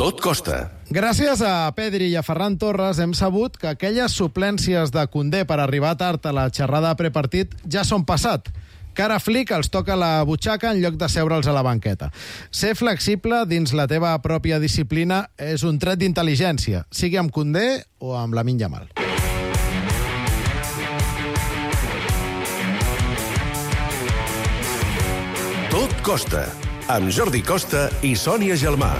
Tot costa. Gràcies a Pedri i a Ferran Torres hem sabut que aquelles suplències de Koundé per arribar tard a la xerrada prepartit ja són passat. Cara Flick els toca la butxaca en lloc de seure'ls a la banqueta. Ser flexible dins la teva pròpia disciplina és un tret d'intel·ligència, sigui amb Koundé o amb Lamine Yamal. Tot costa, amb Jordi Costa i Sònia Gelmà.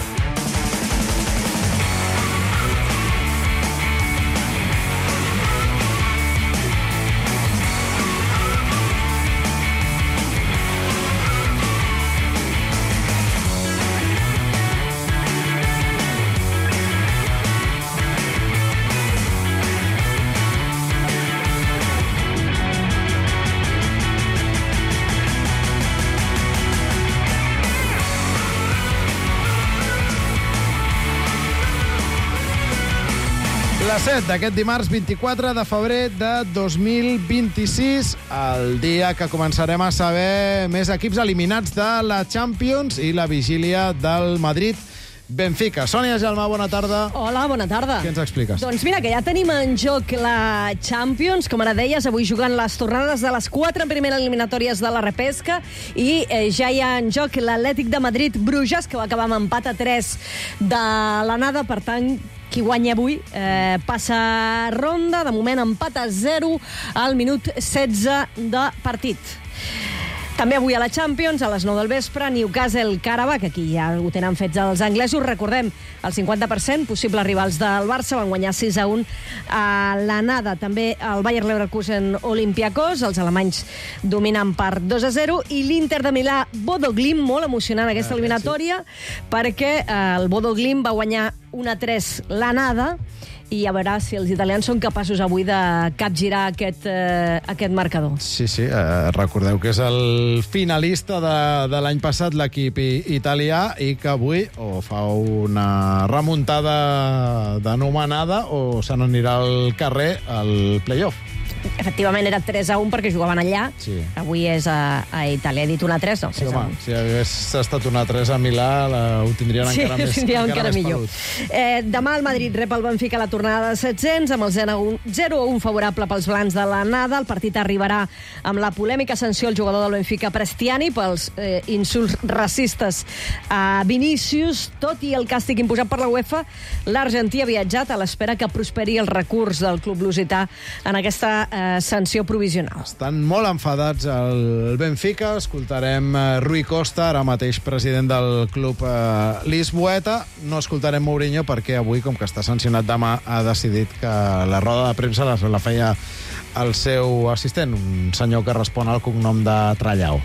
La 7 d'aquest dimarts 24 de febrer de 2026, el dia que començarem a saber més equips eliminats de la Champions i la vigília del Madrid-Benfica. Sònia Gelmà, bona tarda. Hola, bona tarda. Què ens expliques? Doncs mira, que ja tenim en joc la Champions, com ara deies, avui jugant les tornades de les 4 primeres eliminatòries de la repesca, i ja hi ha en joc l'Atlètic de Madrid-Bruges, que va acabar amb empat a 3 de l'anada, per tant, qui guanya avui passa ronda. De moment, empat a 0 al minut 16 de partit. També avui a la Champions, a les 9 del vespre, Newcastle-Karabakh, aquí ja ho tenen fets els anglesos. Recordem, el 50% possibles rivals del Barça van guanyar 6-1 a l'anada. També el Bayer Leverkusen-Olympiacos, els alemanys dominen per 2-0, i l'Inter de Milà-Bodo Glimt, molt emocionant aquesta eliminatòria, perquè el Bodo Glimt va guanyar 1-3 l'anada, i a veure si els italians són capaços avui de capgirar aquest marcador. Sí, recordeu que és el finalista de l'any passat, l'equip italià, i que avui o fa una remuntada d'anomenada o se n'anirà al carrer al play-off. Efectivament, era 3-1 perquè jugaven allà. Sí. Avui és a Itàlia. He dit 1-3, no? Sí, home, si hagués estat 1-3 a Milà, ho tindrien encara més millor. Demà el Madrid rep el Benfica a la tornada de 700, amb el 0-1 favorable pels blancs de l'anada. El partit arribarà amb la polèmica sanció al jugador del Benfica, Prestiani, pels insults racistes a Vinícius. Tot i el càstig imposat per la UEFA, l'argentí ha viatjat a l'espera que prosperi el recurs del club lusità en aquesta sanció provisional. Estan molt enfadats el Benfica. Escoltarem Rui Costa, ara mateix president del club lisboeta. No escoltarem Mourinho perquè avui, com que està sancionat demà, ha decidit que la roda de premsa la feia el seu assistent, un senyor que respon al cognom de Trallao.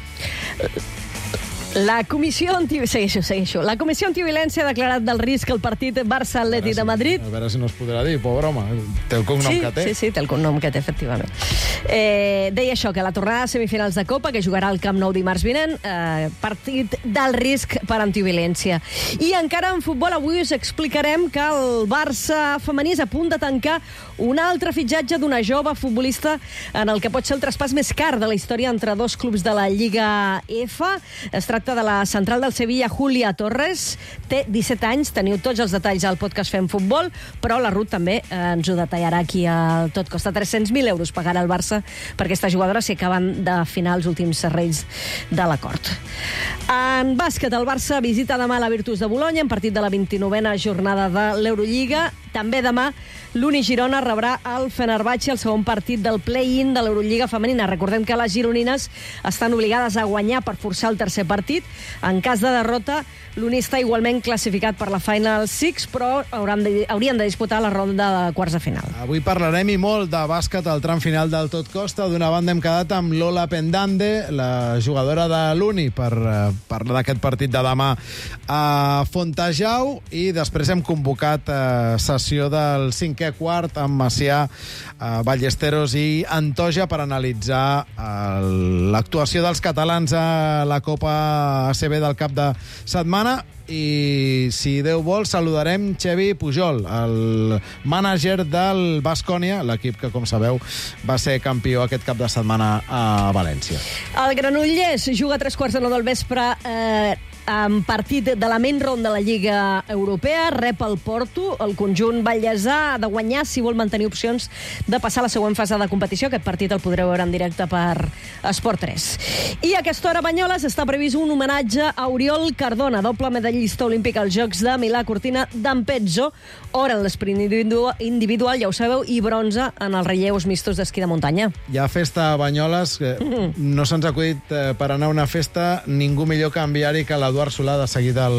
La Comissió Segueixo. La Comissió Antiviolència ha declarat del risc el partit Barça-Atlètic de Madrid. A veure si no es podrà dir, pobre home. Té el cognom que té. Sí, té el cognom que té, efectivament. Deia això, que la tornada de semifinals de Copa, que jugarà al Camp Nou dimarts vinent, partit del risc per antiviolència. I encara en futbol, avui us explicarem que el Barça femení és a punt de tancar un altre fitxatge d'una jove futbolista en el que pot ser el traspàs més car de la història entre dos clubs de la Lliga EFA. Es tracta de la central del Sevilla, Júlia Torres. Té 17 anys, teniu tots els detalls al podcast Fem Futbol, però la Ruth també ens ho detallarà aquí al Tot Costa. 300.000 euros pagarà el Barça per aquesta jugadora si acaben d'afinar els últims serrells de l'acord. En bàsquet, el Barça visita demà la Virtus de Bolonya en partit de la 29a jornada de l'Eurolliga. També demà l'Uni Girona rebrà el Fenerbahçe, el segon partit del play-in de l'Eurolliga femenina. Recordem que les gironines estan obligades a guanyar per forçar el tercer partit. En cas de derrota, l'Uni està igualment classificat per la Final Six, però haurien de disputar la ronda de quarts de final. Avui parlarem i molt de bàsquet al tram final del Tot Costa. D'una banda hem quedat amb Lola Pendande, la jugadora de l'Uni, per parlar d'aquest partit de demà a Fontejau, i després hem convocat sessió del 5è quart amb Macià, Ballesteros i Antoja per analitzar l'actuació dels catalans a la Copa ACB del cap de setmana. I, si Déu vol, saludarem Xevi Pujol, el mànager del Baskonia, l'equip que, com sabeu, va ser campió aquest cap de setmana a València. El Granollers juga a 3:15 del vespre en partit de la main round de la Lliga Europea, rep el Porto. El conjunt ballesà ha de guanyar si vol mantenir opcions de passar a la següent fase de competició. Aquest partit el podreu veure en directe per Esport 3. I a aquesta hora a Banyoles està previst un homenatge a Oriol Cardona, doble medallista olímpic als Jocs de Milà Cortina d'Ampezzo, or en l'esprint individual, ja ho sabeu, i bronze en els relleus mistos d'esquí de muntanya. Hi ha festa a Banyoles, no se'ns ha acudit per anar a una festa ningú millor que enviar-hi que l'Eduard Solà, de seguida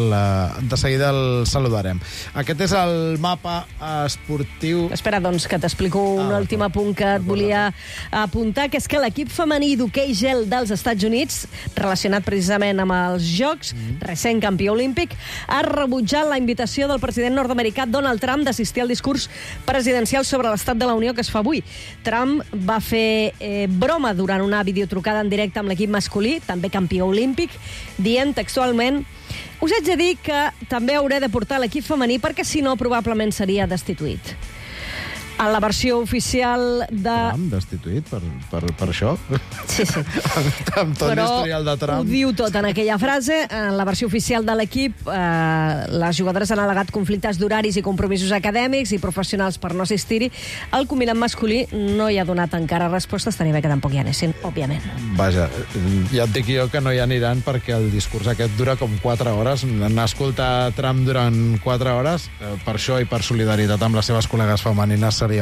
el saludarem. Aquest és el mapa esportiu. Espera, doncs, que t'explico un últim apunt que et volia apuntar, que és que l'equip femení d'hoquei gel dels Estats Units, relacionat precisament amb els Jocs, recent campió olímpic, ha rebutjat la invitació del president nord-americà Donald Trump d'assistir al discurs presidencial sobre l'estat de la Unió que es fa avui. Trump va fer broma durant una videotrucada en directe amb l'equip masculí, també campió olímpic, dient textualment: us haig de dir que també hauré de portar l'equip femení perquè si no probablement seria destituït. En la versió oficial de... Trump destituït per això? Sí. Amb tot l'historial de Trump. Però ho diu tot en aquella frase. En la versió oficial de l'equip, les jugadores han al·legat conflictes d'horaris i compromisos acadèmics i professionals per no assistir-hi. El combinat masculí no hi ha donat encara resposta. Estaria bé que tampoc hi anessin, òbviament. Vaja, ja et dic jo que no hi aniran perquè el discurs aquest dura com 4 hores. Anar a escoltar Trump durant 4 hores, per això i per solidaritat amb les seves col·legues femenines, seria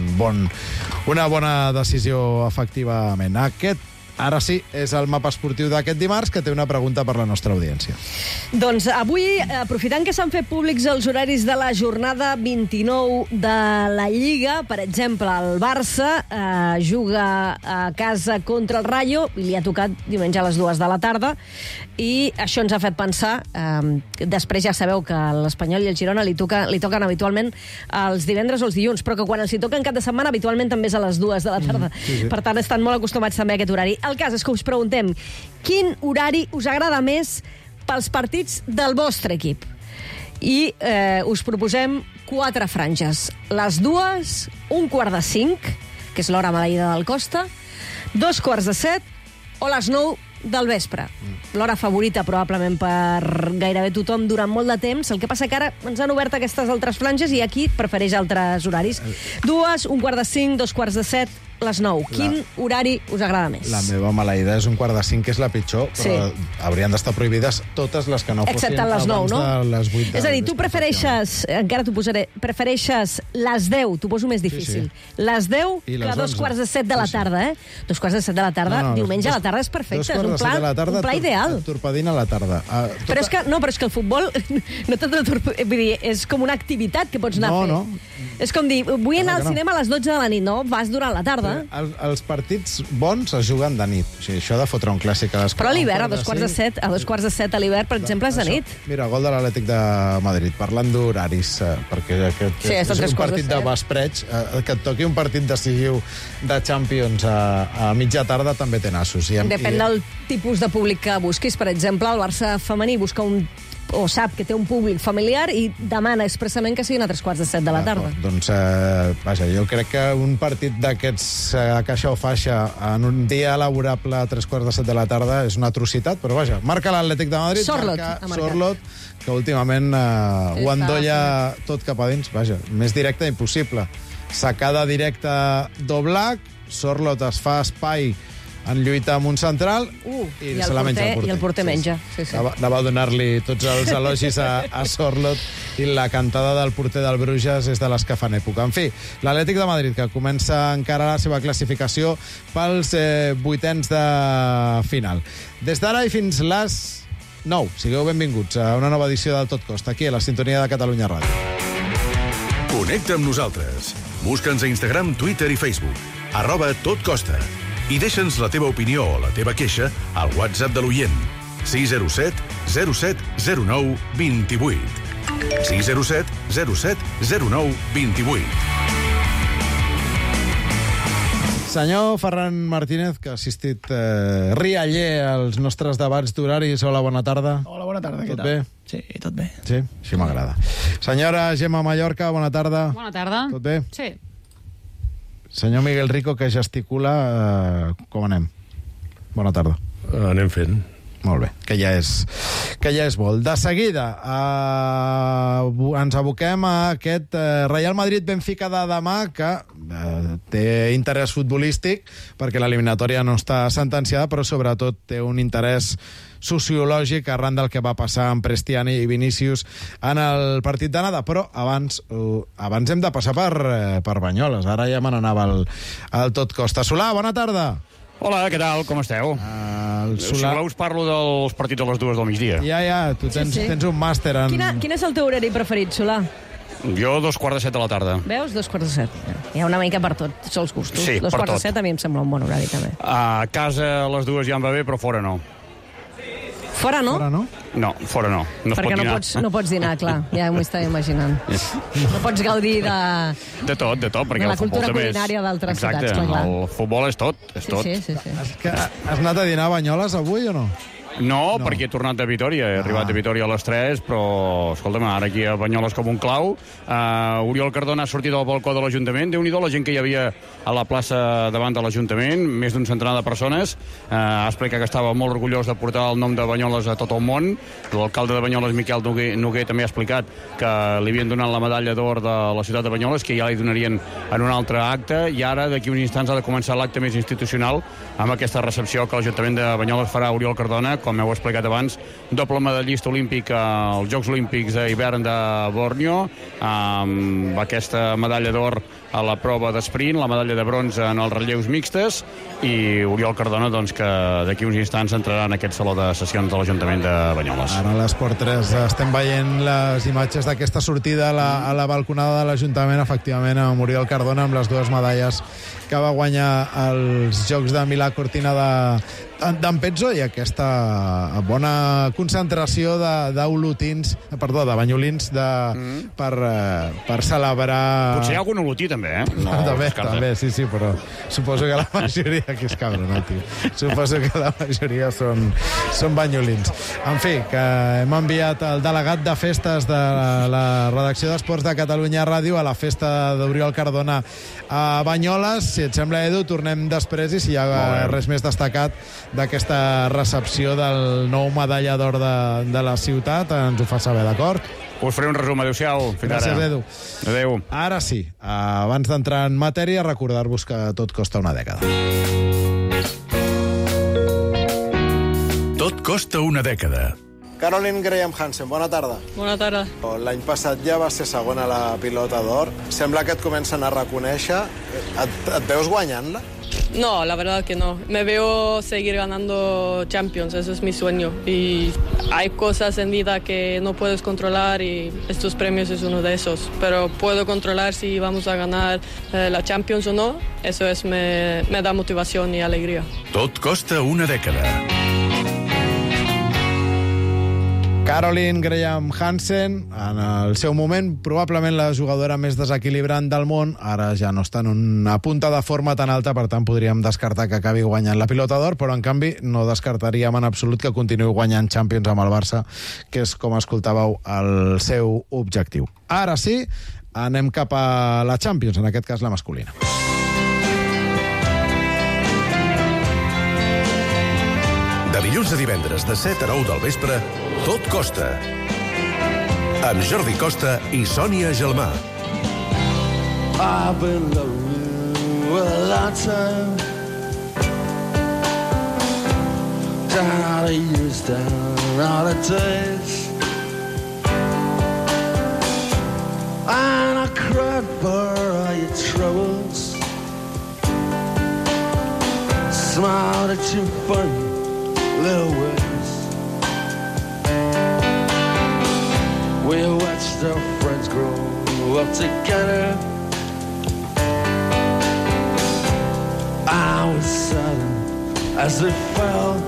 una bona decisió, efectivament. Aquest, ara sí, és el mapa esportiu d'aquest dimarts, que té una pregunta per la nostra audiència. Doncs avui, aprofitant que s'han fet públics els horaris de la jornada 29 de la Lliga, per exemple, el Barça juga a casa contra el Rayo, i li ha tocat diumenge a les 2 de la tarda, i això ens ha fet pensar, després ja sabeu que l'Espanyol i el Girona li toquen habitualment els divendres o els dilluns, però que quan els hi toquen cap de setmana habitualment també és a les 2 de la tarda. Sí. Per tant, estan molt acostumats també a aquest horari. El cas és que us preguntem quin horari us agrada més pels partits del vostre equip. I us proposem 4 franges. Les 2, 1:45, que és l'hora maleïda del Costa, 2:45 o les 9 del vespre. L'hora favorita probablement per gairebé tothom durant molt de temps. El que passa que ara ens han obert aquestes altres franges i aquí prefereix altres horaris. 2, 1:45, 2:45, les 9. Quin horari us agrada més? La meva maleïda és 1:45, que és la pitjor, però haurien d'estar prohibides totes les que no fossin excepte les 9, abans de les 8. És a dir, tu prefereixes, encara t'ho posaré, prefereixes les 10, t'ho poso més difícil, les 10 que 2:45 de la tarda, 2:45 de la tarda, diumenge a la tarda és perfecte, és un pla ideal. Torpedint a la tarda. Però és que el futbol no t'ha de torpedir, vull dir, és com una activitat que pots anar a fer. No. És com dir, vull anar al cinema a les 12 de la nit, no? Vas durant la tarda. Els partits bons es juguen de nit. O sigui, això de fotre un clàssic a les 4:45... Però a l'hivern, a 2:45 a l'hivern, per exemple, és de nit. Mira, gol de l'Atlètic de Madrid, parlant d'horaris, perquè aquest és un partit de vespreig, que et toqui un partit decisiu de Champions a mitja tarda també té nassos. Depèn del tipus de públic que busquis. Per exemple, el Barça femení busca o sap que té un públic familiar i demana expressament que siguin a 3:45 de la tarda. Doncs, vaja, jo crec que un partit d'aquests a caixa o faixa en un dia laborable a 3:45 de la tarda és una atrocitat, però vaja, marca l'Atlètic de Madrid, Sorlot, que últimament ho endolla tot cap a dins, vaja, més directe impossible. Sacada directa d'Oblak, Sorlot es fa espai en lluita amb un central i se la menja el porter. I el porter menja. Anava a donar-li tots els elogis a Sorlot i la cantada del porter del Bruges és de les que fan època. En fi, l'Atlètic de Madrid, que comença encara la seva classificació pels 8ens de final. Des d'ara i fins les 9, sigueu benvinguts a una nova edició del Tot Costa, aquí a la sintonia de Catalunya Ràdio. Connecta amb nosaltres. Busca'ns a Instagram, Twitter i Facebook. @totcosta. I deixa'ns la teva opinió o la teva queixa al WhatsApp de l'oient. 607 07 09 28. 607 07 09 28. Senyor Ferran Martínez, que ha assistit rialler als nostres debats d'horaris. Hola, bona tarda. Hola, bona tarda. Tot bé? Sí, tot bé. Sí? Així m'agrada. Senyora Gemma Mallorca, bona tarda. Bona tarda. Tot bé? Sí. Senyor Miguel Rico, que gesticula, com anem? Bona tarda. Anem fent. Molt bé, que ja és molt. De seguida, ens aboquem a aquest Real Madrid-Benfica de demà, que té interès futbolístic, perquè l'eliminatòria no està sentenciada, però sobretot té un interès sociològic arran del que va passar amb Prestiani i Vinícius en el partit d'anada. Però abans hem de passar per Banyoles. Ara ja me n'anava al tot costa. Solà, bona tarda. Hola, què tal? Com esteu? Si voleu us parlo dels partits a les 2 del migdia. Ja, tu tens un màster en... Quin és el teu horari preferit, Solà? Jo 2:45 de la tarda. Veus? 2:45. Hi ha una mica per tots els gustos. Sí, per tot. 2:45 a mi em sembla un bon horari, també. A casa a les 2 ja em va bé, però fora no. Fora no? No, fora no. No es pot dinar. Perquè no pots dinar, clar. Ja m'ho estava imaginant. No pots gaudir de tot, perquè la el futbol cultura també culinària d'altres ciutats. Exacte, el futbol és tot. Sí. Has anat a dinar a Banyoles avui o no? No, perquè he tornat de Vitòria. He arribat de Vitòria a les 3, però, escolta'm, ara aquí a Banyoles com un clau. Oriol Cardona ha sortit al balcó de l'Ajuntament. Déu-n'hi-do la gent que hi havia a la plaça davant de l'Ajuntament, més d'un centenar de persones. Ha explicat que estava molt orgullós de portar el nom de Banyoles a tot el món. L'alcalde de Banyoles, Miquel Noguer, també ha explicat que li havien donat la medalla d'or de la ciutat de Banyoles, que ja li donarien en un altre acte, i ara, d'aquí uns instants, ha de començar l'acte més institucional amb aquesta recepció que l'Ajuntament de Banyoles farà a Oriol Cardona, com heu explicat abans, doble medallista olímpic als Jocs Olímpics d'hivern de Borneo, amb aquesta medalla d'or a la prova d'esprint, la medalla de bronze en els relleus mixtes, i Oriol Cardona, doncs, que d'aquí uns instants entrarà en aquest saló de sessions de l'Ajuntament de Banyoles. Ara a l'Esport 3 estem veient les imatges d'aquesta sortida a la balconada de l'Ajuntament, efectivament, amb Oriol Cardona, amb les dues medalles que va guanyar als Jocs de Milà Cortina d'en Pezzo, i aquesta bona concentració de banyolins per celebrar... Potser hi ha algun olotí, també, eh? No, també, sí, però suposo que la majoria... Aquí és cabra, no, tio? Suposo que la majoria són banyolins. En fi, que hem enviat el delegat de festes de la redacció d'Esports de Catalunya Ràdio a la festa d'Oriol Cardona a Banyoles. Si et sembla, Edu, tornem després, i si hi ha res més destacat d'aquesta recepció del nou medalla d'or de la ciutat, ens ho fa saber, d'acord? Us faré un resum. Adéu-siau. Fins ara. Gràcies, Edu. Adéu. Ara sí, abans d'entrar en matèria, recordar-vos que tot costa una dècada. Tot costa una dècada. Caroline Graham Hansen, bona tarda. Bona tarda. L'any passat ja va ser segona a la pilota d'or. Sembla que et comencen a reconèixer. Et veus guanyant-la? No, la verdad que no. Me veo seguir ganando Champions, eso es mi sueño. Y hay cosas en vida que no puedes controlar y estos premios es uno de esos. Pero puedo controlar si vamos a ganar la Champions o no. Eso me da motivación y alegría. Tot costa una dècada. Caroline Graham Hansen, en el seu moment, probablement la jugadora més desequilibrant del món, ara ja no està en una punta de forma tan alta, per tant podríem descartar que acabi guanyant la pilota d'or, però en canvi no descartaríem en absolut que continuï guanyant Champions amb el Barça, que és, com escoltàveu, el seu objectiu. Ara sí, anem cap a la Champions, en aquest cas la masculina. De dilluns a divendres, de 7 a 9 del vespre, Tot costa. Amb Jordi Costa i Sònia Gelmà. I've been loving you a lifetime, down all the years, down all the days, and I cried for all your troubles, smiled at you funny little ways. We watched our friends grow up together. I was silent as they fell.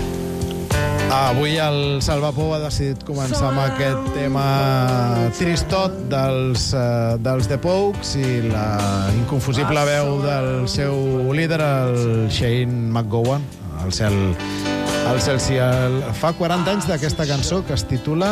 Avui el Salvapou ha decidit començar amb aquest tema tristot dels The Pogues i la inconfusible veu del seu líder, el Shane McGowan. Al cel sí. Fa 40 anys d'aquesta cançó que es titula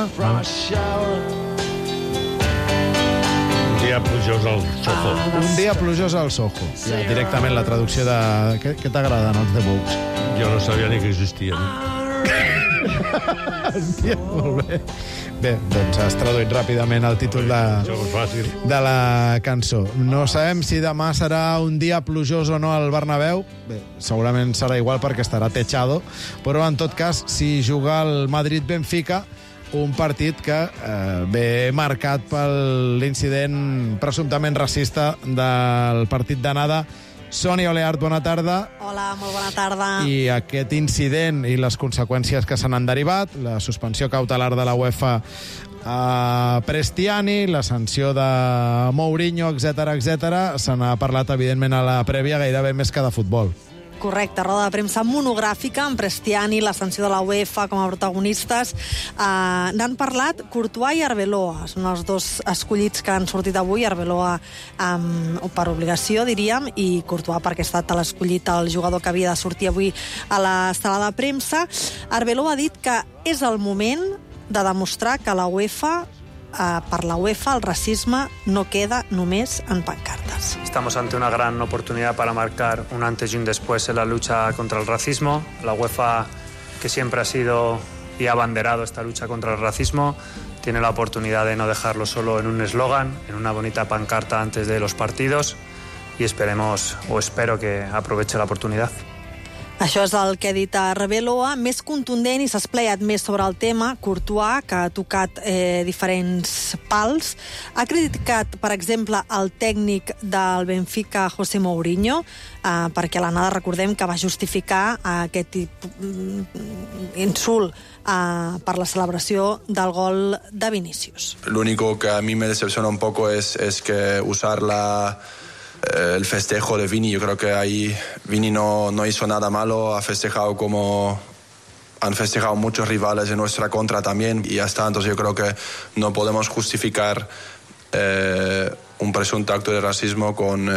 Un dia plujós al Soho. Un dia plujós al Soho. Ja, directament la traducció de... Què t'agraden els The Pogues? Jo no sabia ni que existien. Hòstia, molt bé. Bé, doncs has traduït ràpidament el títol de la cançó. No sabem si demà serà un dia plujós o no al Bernabéu. Bé, segurament serà igual perquè estarà techado, però en tot cas, si juga el Madrid-Benfica, un partit que ve marcat per l'incident presumptament racista del partit d'anada. Sònia Oleart, bona tarda. Hola, molt bona tarda. I aquest incident i les conseqüències que se n'han derivat, la suspensió cautelar de la UEFA a Prestiani, la sanció de Mourinho, etc., se n'ha parlat, evidentment, a la prèvia gairebé més que de futbol. Correcte, roda de premsa monogràfica amb Prestiani, la sanció de la UEFA com a protagonistes. N'han parlat Courtois i Arbeloa, són els dos escollits que han sortit avui. Arbeloa per obligació, diríem, i Courtois perquè ha estat l'escollit el jugador que havia de sortir avui a la sala de premsa. Arbeloa ha dit que és el moment de demostrar que la UEFA, per la UEFA, el racisme no queda només en pancartes. Estamos ante una gran oportunidad para marcar un antes y un después en la lucha contra el racismo. La UEFA, que siempre ha sido y ha abanderado esta lucha contra el racismo, tiene la oportunidad de no dejarlo solo en un eslogan, en una bonita pancarta antes de los partidos, y espero que aproveche la oportunidad. Això és el que ha dit Arbeloa, més contundent i s'ha esplayat més sobre el tema. Courtois, que ha tocat diferents pals, ha criticat, per exemple, el tècnic del Benfica, José Mourinho, perquè a l'anada recordem que va justificar aquest insult per la celebració del gol de Vinícius. Lo único que a mí me decepciona un poco es que usar el festejo de Vini. Yo creo que ahí Vini no hizo nada malo, ha festejado como han festejado muchos rivales en nuestra contra también, y ya está. Entonces yo creo que no podemos justificar un presunto acto de racismo con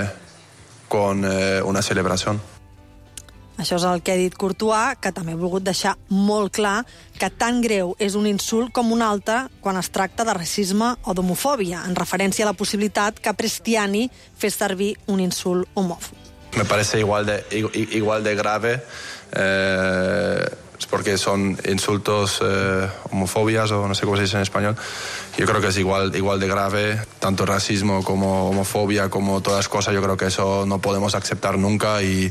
una celebración. Això és el que ha dit Courtois, que també ha volgut deixar molt clar que tan greu és un insult com un altre quan es tracta de racisme o d'homofòbia, en referència a la possibilitat que Prestiani fes servir un insult homòfob. Me parece igual de grave, porque son insultos, homofobias, o no sé cómo se dice en español. Yo creo que es igual de grave, tanto racismo como homofobia, como todas las cosas. Yo creo que eso no podemos aceptar nunca, y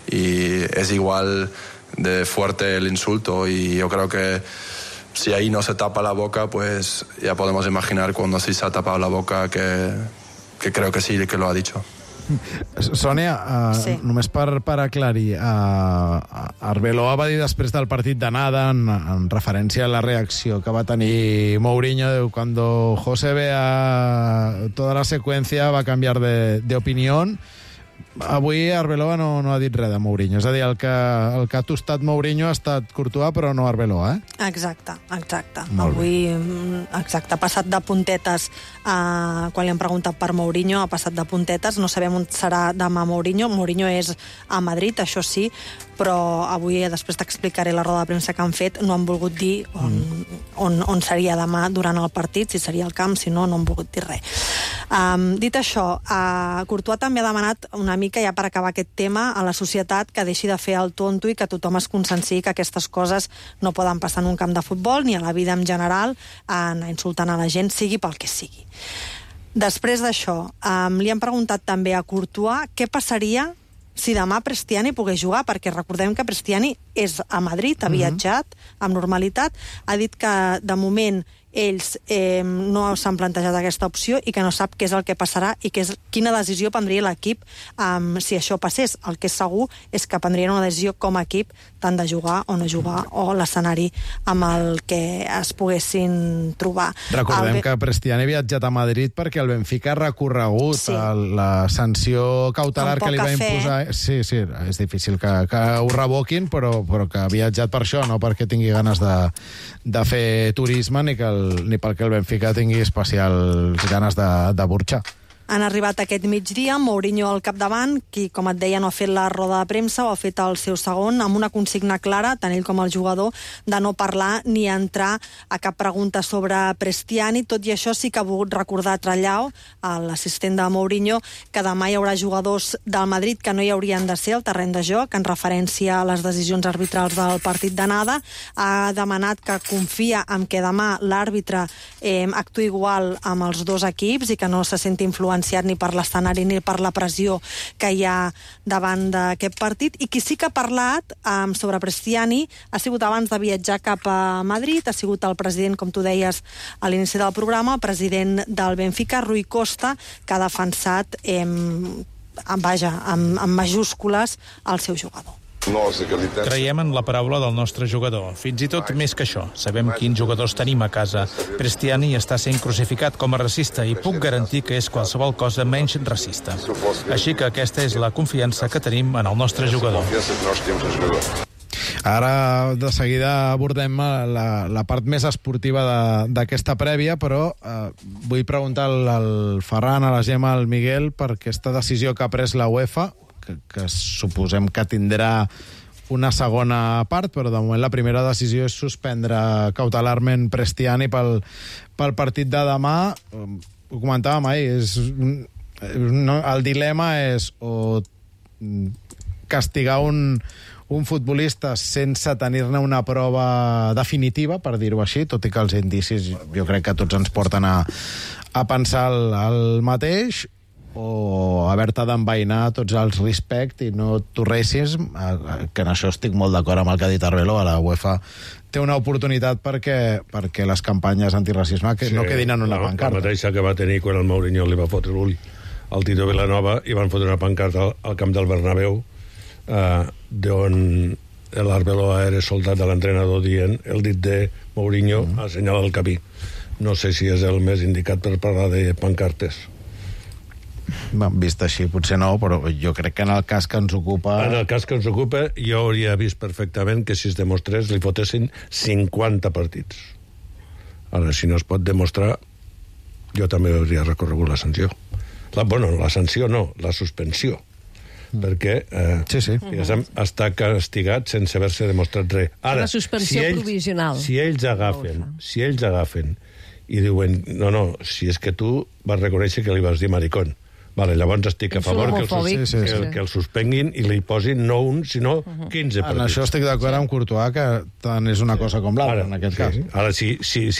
es igual de fuerte el insulto, y yo creo que si ahí no se tapa la boca, pues ya podemos imaginar cuando sí se ha tapado la boca, que creo que sí, que lo ha dicho. Sònia, sí. Només per aclarir, Arbeloa va dir després del partit d'anada, en referència a la reacció que va tenir Mourinho, cuando José vea toda la secuencia va canviar de opinión. Avui Arbeloa no ha dit res de Mourinho, és a dir, el que ha tostat Mourinho ha estat Courtois, però no Arbeloa, Exacte. Avui, ha passat de puntetes, quan li han preguntat per Mourinho, ha passat de puntetes, no sabem on serà demà Mourinho. Mourinho és a Madrid, això sí, però avui, després t'explicaré la roda de premsa que han fet, no han volgut dir on seria demà durant el partit, si seria al camp, si no han volgut dir res. Dit això, Courtois també ha demanat una mica, ja per acabar aquest tema, a la societat que deixi de fer el tonto i que tothom es conscienciï que aquestes coses no poden passar en un camp de futbol ni a la vida en general, anar insultant a la gent, sigui pel que sigui. Després d'això, li han preguntat també a Courtois què passaria si demà Prestiani pogués jugar, perquè recordem que Prestiani és a Madrid, ha viatjat amb normalitat, ha dit que de moment ells no s'han plantejat aquesta opció i que no sap què és el que passarà i quina decisió prendria l'equip si això passés. El que és segur és que prendrien una decisió com a equip tant de jugar o no jugar, o l'escenari amb el que es poguessin trobar. Recordem que Prestiani ha viatjat a Madrid perquè el Benfica ha recorregut la sanció cautelar que li va imposar. Sí, és difícil que ho revoquin, però que ha viatjat per això, no perquè tingui ganes de fer turisme ni perquè el Benfica tingui especials ganes de burxar. han arribat aquest migdia, Mourinho al capdavant, qui, com et deia, no ha fet la roda de premsa, o ha fet el seu segon, amb una consigna clara, tant ell com el jugador, de no parlar ni entrar a cap pregunta sobre Prestiani. Tot i això, sí que ha volgut recordar a Trellau, l'assistent de Mourinho, que demà hi haurà jugadors del Madrid que no hi haurien de ser al terreny de joc, en referència a les decisions arbitrals del partit d'anada. Ha demanat que confia en que demà l'àrbitre actuï igual amb els dos equips i que no se senti influenciat ni per l'escenari ni per la pressió que hi ha davant d'aquest partit. I qui sí que ha parlat sobre Prestiani ha sigut abans de viatjar cap a Madrid, ha sigut el president, com tu deies a l'inici del programa, el president del Benfica, Rui Costa, que ha defensat amb majúscules el seu jugador. Creiem en la paraula del nostre jugador. Fins i tot més que això. Sabem quins jugadors tenim a casa. Prestiani està sent crucificat com a racista i puc garantir que és qualsevol cosa menys racista. Així que aquesta és la confiança que tenim en el nostre jugador. Ara, de seguida, abordem la part més esportiva d'aquesta prèvia, però vull preguntar al Ferran, a la Gemma, al Miguel, per aquesta decisió que ha pres la UEFA, que suposem que tindrà una segona part, però de moment la primera decisió és suspendre cautelarment Prestiani pel partit de demà. Ho comentàvem ahir, el dilema és o castigar un futbolista sense tenir-ne una prova definitiva, per dir-ho així, tot i que els indicis jo crec que tots ens porten a pensar el mateix, o haver-te d'envainar tots els respect i no tu racism, que en això estic molt d'acord amb el que ha dit Arbelo. A la UEFA té una oportunitat perquè les campanyes antirracisme no quedin en una pancarta. La mateixa que va tenir quan el Mourinho li va fotre l'ull al Tito Vilanova i van fotre una pancarta al camp del Bernabéu, d'on l'Arbelo era soldat de l'entrenador dient el dit de Mourinho assenyala el camí. No sé si és el més indicat per parlar de pancartes. Vist així potser no, però jo crec que en el cas que ens ocupa... En el cas que ens ocupa jo hauria vist perfectament que si es demostrés li fotessin 50 partits. Ara, si no es pot demostrar, jo també hauria recorregut la sanció. La sanció no, la suspensió. Perquè està castigat sense haver-se demostrat res. Ara, una suspensió provisional. Si ells agafen i diuen, no, si és que tu vas reconèixer que li vas dir maricón, vale, llavors estic a favor que el suspenguin i li posin no un, sinó 15 partits. En això estic d'acord amb Courtois, que tant és una cosa com l'altra, en aquest cas. Ara, sí,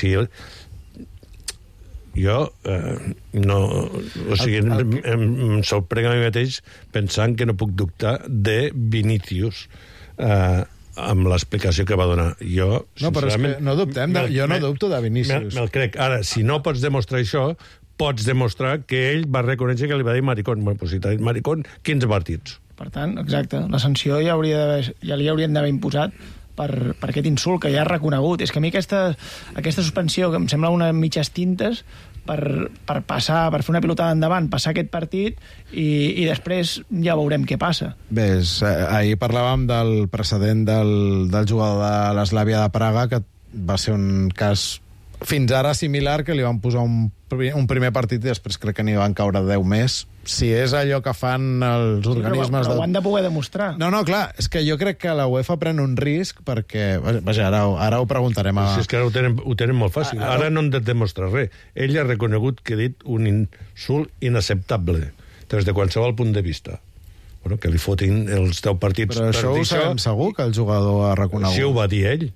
jo no... O sigui, em sorprenc a mi mateix pensant que no puc dubtar de Vinícius amb l'explicació que va donar. Jo, no, però és que no dubtem, jo no dubto de Vinícius. Me'l crec. Ara, si no pots demostrar això, pots demostrar que ell va reconèixer que li va dir maricón. Bueno, si t'ha dit maricón, 15 partits. Per tant, exacte, la sanció ja li haurien d'haver imposat per aquest insult que ja ha reconegut. És que a mi aquesta suspensió, que em sembla una mitges tintes, per passar, per fer una pilotada endavant, passar aquest partit i després ja veurem què passa. Bé, ahir parlàvem del precedent del jugador de l'Eslàvia de Praga, que va ser un cas fins ara similar, que li van posar un primer partit i després crec que n'hi van caure 10 més. Si és allò que fan els organismes... Però ho han de poder demostrar. No, clar, és que jo crec que la UEFA pren un risc perquè... Vaja, ara ho preguntarem. Si és que ara ho tenen molt fàcil. Ara no han de demostrar res. Ell ha reconegut que ha dit un insult inacceptable des de qualsevol punt de vista. Bueno, que li fotin els 10 partits. Però això ho sabem segur, que el jugador ha reconegut. Sí, ho va dir ell.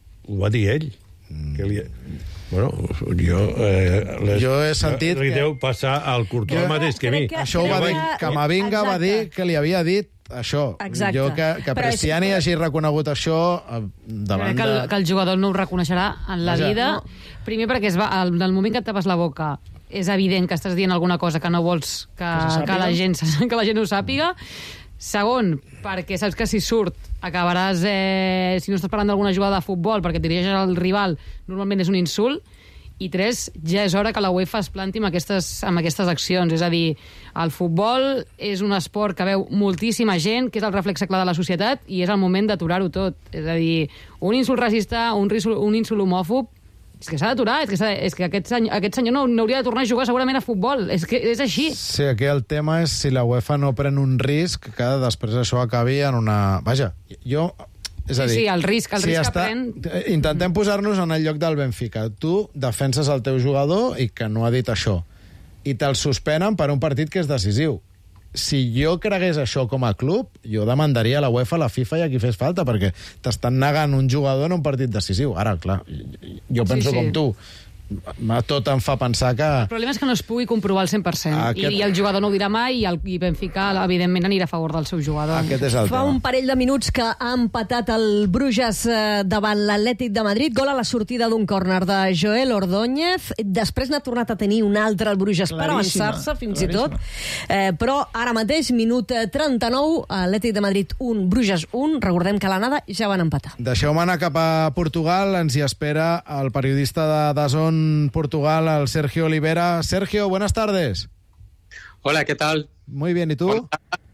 Bueno, jo he sentit que... Li deu passar al Courtois mateix que a mi. Això ho va dir, Camavinga va dir que li havia dit això. Exacte. Jo que Prestiani hagi reconegut això davant de... Que el jugador no ho reconeixerà en la vida. Primer perquè en el moment que et tapes la boca és evident que estàs dient alguna cosa que no vols que la gent ho sàpiga. Segon, perquè saps que si surt acabaràs, si no estàs parlant d'alguna jugada de futbol, perquè et dirigeixes al rival, normalment és un insult. I 3, ja és hora que la UEFA es planti amb aquestes accions. És a dir, el futbol és un esport que veu moltíssima gent, que és el reflexe clar de la societat, i és el moment d'aturar-ho tot. És a dir, un insult racista, un insult homòfob, És que s'ha d'aturar, és que aquest senyor no hauria de tornar a jugar segurament a futbol. És que és així. Sí, aquí el tema és si la UEFA no pren un risc que després això acabi en una... Vaja, jo... És a dir, sí, el risc que pren... Intentem posar-nos en el lloc del Benfica. Tu defenses el teu jugador i que no ha dit això. I te'l suspenen per un partit que és decisiu. Si jo cregués això com a club, jo demandaria a la UEFA, a la FIFA i a qui fes falta, perquè t'estan negant un jugador en un partit decisiu. Ara, clar, jo penso com tu. Tot em fa pensar que... El problema és que no es pugui comprovar al 100%. I el jugador no ho dirà mai i Benfica, evidentment, anirà a favor del seu jugador. Aquest és el Fa tema. un parell de minuts que ha empatat el Bruges davant l'Atlètic de Madrid. Gol a la sortida d'un córner de Joel Ordóñez. Després n'ha tornat a tenir un altre al Bruges per avançar-se, fins i tot. Però ara mateix, minut 39, Atlètic de Madrid 1, Bruges 1. Recordem que a l'anada ja van empatar. Deixeu-me anar cap a Portugal. Ens hi espera el periodista de DAZN Portugal, el Sergio Olivera. Sergio, buenas tardes. Hola, ¿qué tal? Muy bien, ¿y tú?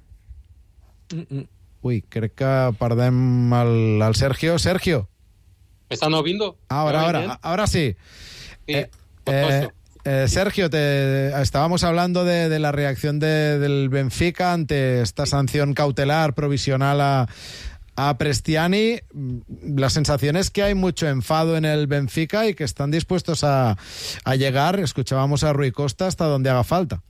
Ui, crec que perdem el Sergio. Sergio. ¿Me están oyendo? Ahora sí. Sergio, estábamos hablando de la reacción del Benfica ante esta sanción cautelar provisional a Prestiani. La sensación es que hay mucho enfado en el Benfica y que están dispuestos a llegar, escuchábamos a Rui Costa, hasta donde haga falta.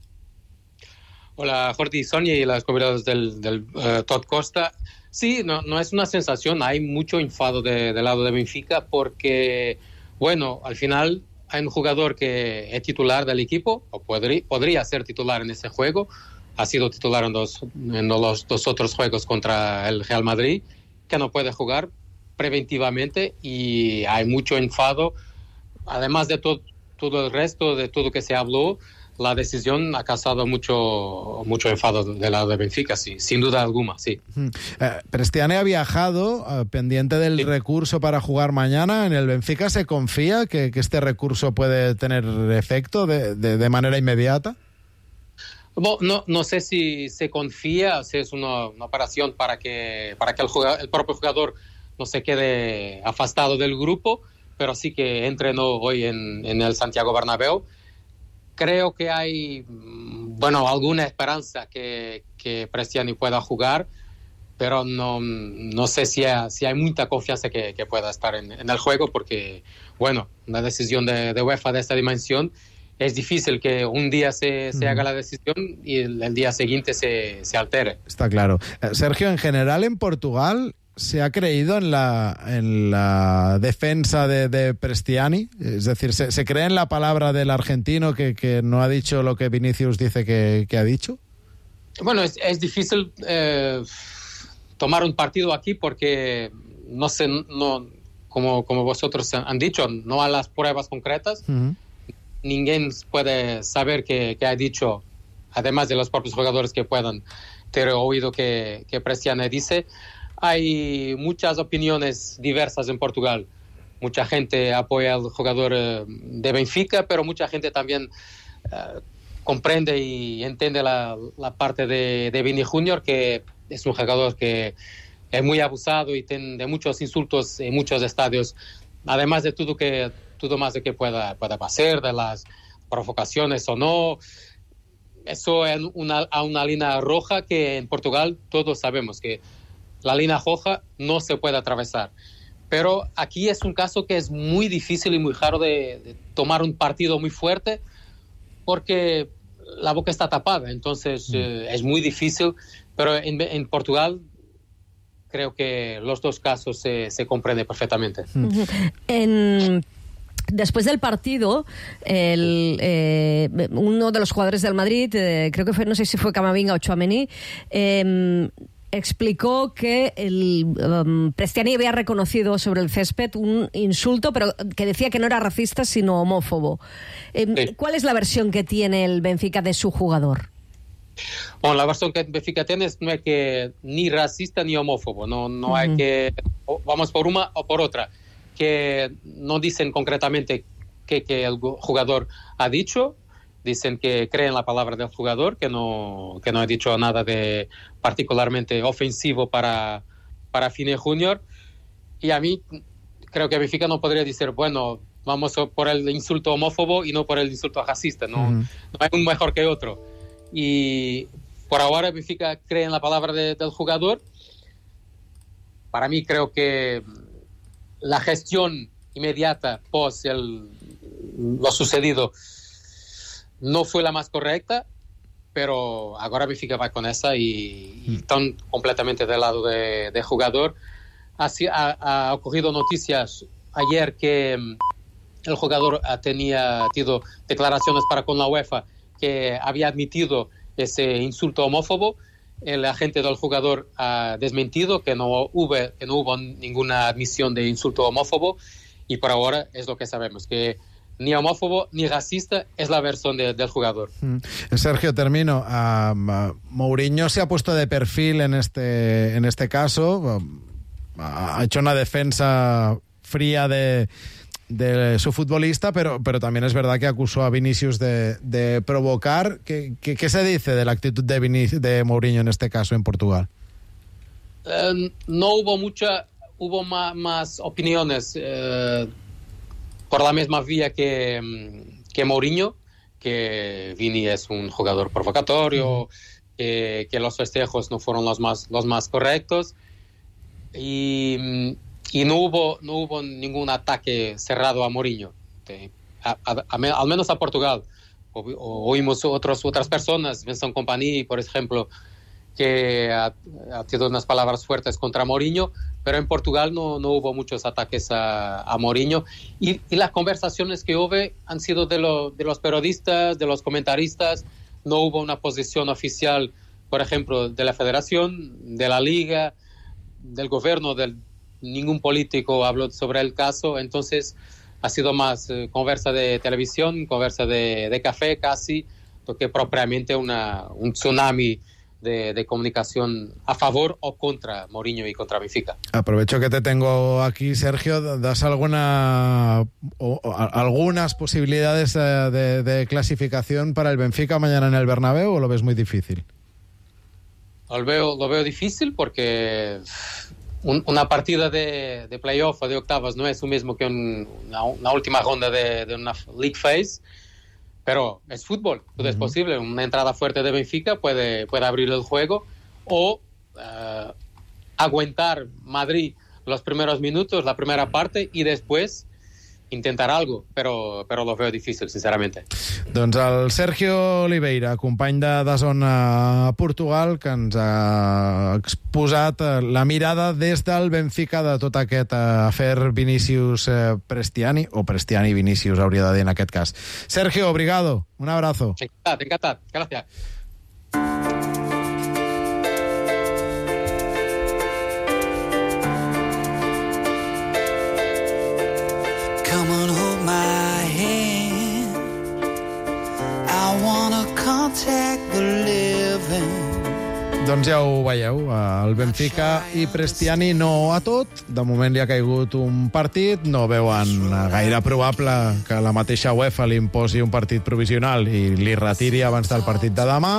Hola, Jordi, Sonia y las comunidades del Todd Costa. Sí, no es una sensación, hay mucho enfado del lado de Benfica porque, bueno, al final hay un jugador que es titular del equipo, o podría ser titular en ese juego, ha sido titular en los dos otros juegos contra el Real Madrid, que no puede jugar preventivamente y hay mucho enfado. Además de todo el resto, de todo que se habló, la decisión ha causado mucho enfado del lado de Benfica, sí, sin duda alguna, sí. Prestiani ha viajado pendiente del recurso para jugar mañana. ¿En el Benfica se confía que este recurso puede tener efecto de manera inmediata? Bueno, no sé si se confía, si es una operación para que el propio jugador no se quede afastado del grupo, pero sí que entrenó hoy en el Santiago Bernabéu. Creo que hay, alguna esperanza que Prestiani pueda jugar, pero no sé si hay mucha confianza que pueda estar en el juego, porque, una decisión de UEFA de esta dimensión, es difícil que un día se haga la decisión y el día siguiente se altere. Está claro. Sergio, en general en Portugal se ha creído en la defensa de Prestiani, es decir, ¿se cree en la palabra del argentino que no ha dicho lo que Vinicius dice que ha dicho? Bueno, es difícil tomar un partido aquí porque no sé, como vosotros han dicho, no hay las pruebas concretas. Uh-huh. Ninguém puede saber qué ha dicho, además de los propios jugadores que puedan tener oído que Prestiani dice. Hay muchas opiniones diversas en Portugal. Mucha gente apoya al jugador de Benfica, pero mucha gente también comprende y entiende la parte de Vini Junior, que es un jugador que es muy abusado y tiene muchos insultos en muchos estadios, además de todo más de que pueda pasar, de las provocaciones o no. Eso es una línea roja que en Portugal todos sabemos que la línea roja no se puede atravesar. Pero aquí es un caso que es muy difícil y muy raro de tomar un partido muy fuerte porque la boca está tapada. Entonces es muy difícil. Pero en Portugal creo que los dos casos se comprenden perfectamente. Después del partido, uno de los jugadores del Madrid, creo que no sé si fue Camavinga o Tchouaméni, explicó que Prestiani había reconocido sobre el césped un insulto, pero que decía que no era racista, sino homófobo. Sí. ¿Cuál es la versión que tiene el Benfica de su jugador? Bueno, la versión que el Benfica tiene es no es que ni racista ni homófobo, no hay que vamos por una o por otra, que no dicen concretamente que el jugador ha dicho. Dicen que creen la palabra del jugador, que no ha dicho nada de particularmente ofensivo para Vini Junior. Y a mí creo que Benfica no podría decir, vamos por el insulto homófobo y no por el insulto racista. No hay un mejor que otro. Y por ahora Benfica cree en la palabra del jugador. Para mí creo que la gestión inmediata post lo sucedido no fue la más correcta, pero ahora Benfica va con esa y están completamente del lado del jugador. Ha ocurrido noticias ayer que el jugador tenía tenido declaraciones para con la UEFA que había admitido ese insulto homófobo. El agente del jugador ha desmentido que no hubo ninguna admisión de insulto homófobo, y por ahora es lo que sabemos, que ni homófobo ni racista es la versión del jugador. Sergio, termino. Mourinho se ha puesto de perfil en este caso. Ha hecho una defensa fría de su futbolista, pero también es verdad que acusó a Vinicius de provocar. ¿Qué se dice de la actitud de Mourinho en este caso en Portugal? No hubo más opiniones por la misma vía que Mourinho, que Vini es un jugador provocatorio, que los festejos no fueron los más correctos, y no hubo ningún ataque cerrado a Mourinho, al menos a Portugal. Oímos otras personas, Vincent Kompany, por ejemplo, que ha tenido unas palabras fuertes contra Mourinho, pero en Portugal no hubo muchos ataques a Mourinho, y las conversaciones que hubo han sido de los periodistas, de los comentaristas. No hubo una posición oficial, por ejemplo, de la Federación, de la Liga, del gobierno, ningún político habló sobre el caso. Entonces ha sido más conversa de televisión, conversa de café casi, que propiamente un tsunami de comunicación a favor o contra Mourinho y contra Benfica. Aprovecho que te tengo aquí, Sergio. ¿Das algunas posibilidades de clasificación para el Benfica mañana en el Bernabéu, o lo ves muy difícil? Lo veo difícil porque una partida de playoff o de octavas no es lo mismo que una última ronda de una League Phase, pero es fútbol, todo es posible. Una entrada fuerte de Benfica puede abrir el juego, o aguantar Madrid los primeros minutos, la primera parte, y después intentar algo, però lo veo difícil, sinceramente. Doncs el Sergio Oliveira, company de DAZN a Portugal, que ens ha exposat la mirada des del Benfica de tot aquest afer Vinicius Prestiani, o Prestiani Vinicius hauria de dir en aquest cas. Sergio, obrigado, un abrazo. Encantat, gràcies. Come on, hold my hand. I wanna contact the living. Doncs ja ho veieu, el Benfica i Prestiani no a tot. De moment li ha caigut un partit, no veuen gaire probable que la mateixa UEFA li imposi un partit provisional i li retiri abans del partit de demà,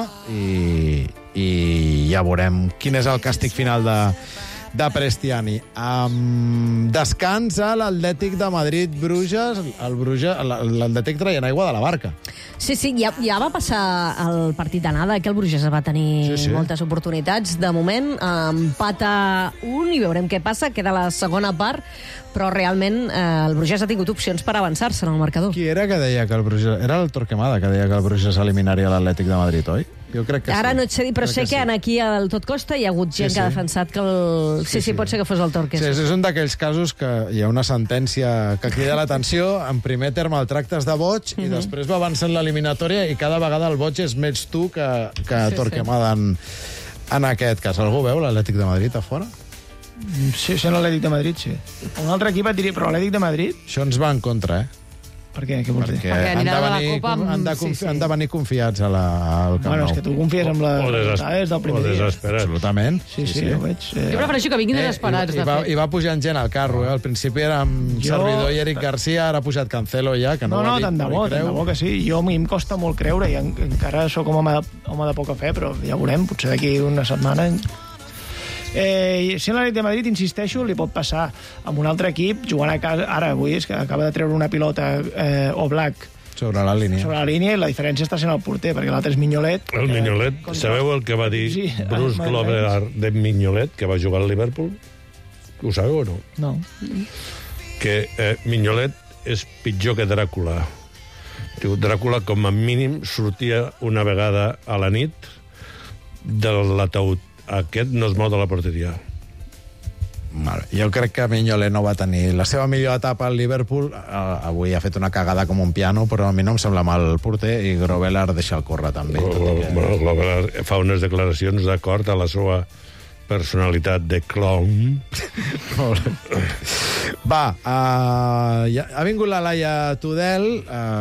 i ja veurem quin és el càstig final de Prestiani. Descansa l'Atlètic de Madrid-Bruges. L'Atlètic traient aigua de la barca. Sí, ja va passar el partit d'anada, que el Bruges va tenir moltes oportunitats. De moment, empata un i veurem què passa. Queda la segona part, però realment el Bruges ha tingut opcions per avançar-se en el marcador. Qui era que deia que el Bruges... Era el Torquemada que deia que el Bruges eliminaria l'Atlètic de Madrid, oi? Jo crec que ara no et sé dir, però sé que aquí al Tot Costa hi ha hagut gent que ha defensat que el... Sí, pot ser que fos el Torques. Sí, és un d'aquells casos que hi ha una sentència que crida l'atenció. En primer terme el tractes de boig i després va avançant l'eliminatòria, i cada vegada el boig és més tu que Torquemada en aquest cas. Algú veu l'Atlètic de Madrid a fora? Sí, sent l'Atlètic de Madrid, sí. Un altre equip et diria, però l'Atlètic de Madrid... Això ens va en contra, Per què? Què vols dir? Perquè han de venir confiats al Camp Nou. Bueno, és que tu confies amb les dades del primer dia. Absolutament. Sí, ho veig. Jo prefereixo que vinguin desesperats, de fet. I va pujant gent al carro, Al principi era amb Servidor i Eric Garcia, ara ha pujat Cancelo ja, que no ho ha dit. Tant de bo que sí. A mi em costa molt creure, i encara sóc home de poca fe, però ja veurem, potser d'aquí una setmana... Si l'Atlètic de Madrid, insisteixo, li pot passar amb un altre equip, jugant a casa, ara avui és que acaba de treure una pilota Oblak sobre la línia, i la diferència està sent el porter, perquè l'altre és Mignolet. El Mignolet, sabeu el que va dir Bruce Glover de Mignolet, que va jugar al Liverpool? Ho sabeu o no? No. Que Mignolet és pitjor que Dràcula. Diu, Dràcula com a mínim sortia una vegada a la nit de l'ataúd. Aquest no es mou de la porteria. Vale. Jo crec que Mignolet no va tenir la seva millor etapa al Liverpool. Avui ha fet una cagada com un piano, però a mi no em sembla mal el porter, i Grovelar deixa el córrer també. Grovelar fa unes declaracions d'acord a la seva personalitat de clown. Va, ha vingut la Laia Tudel.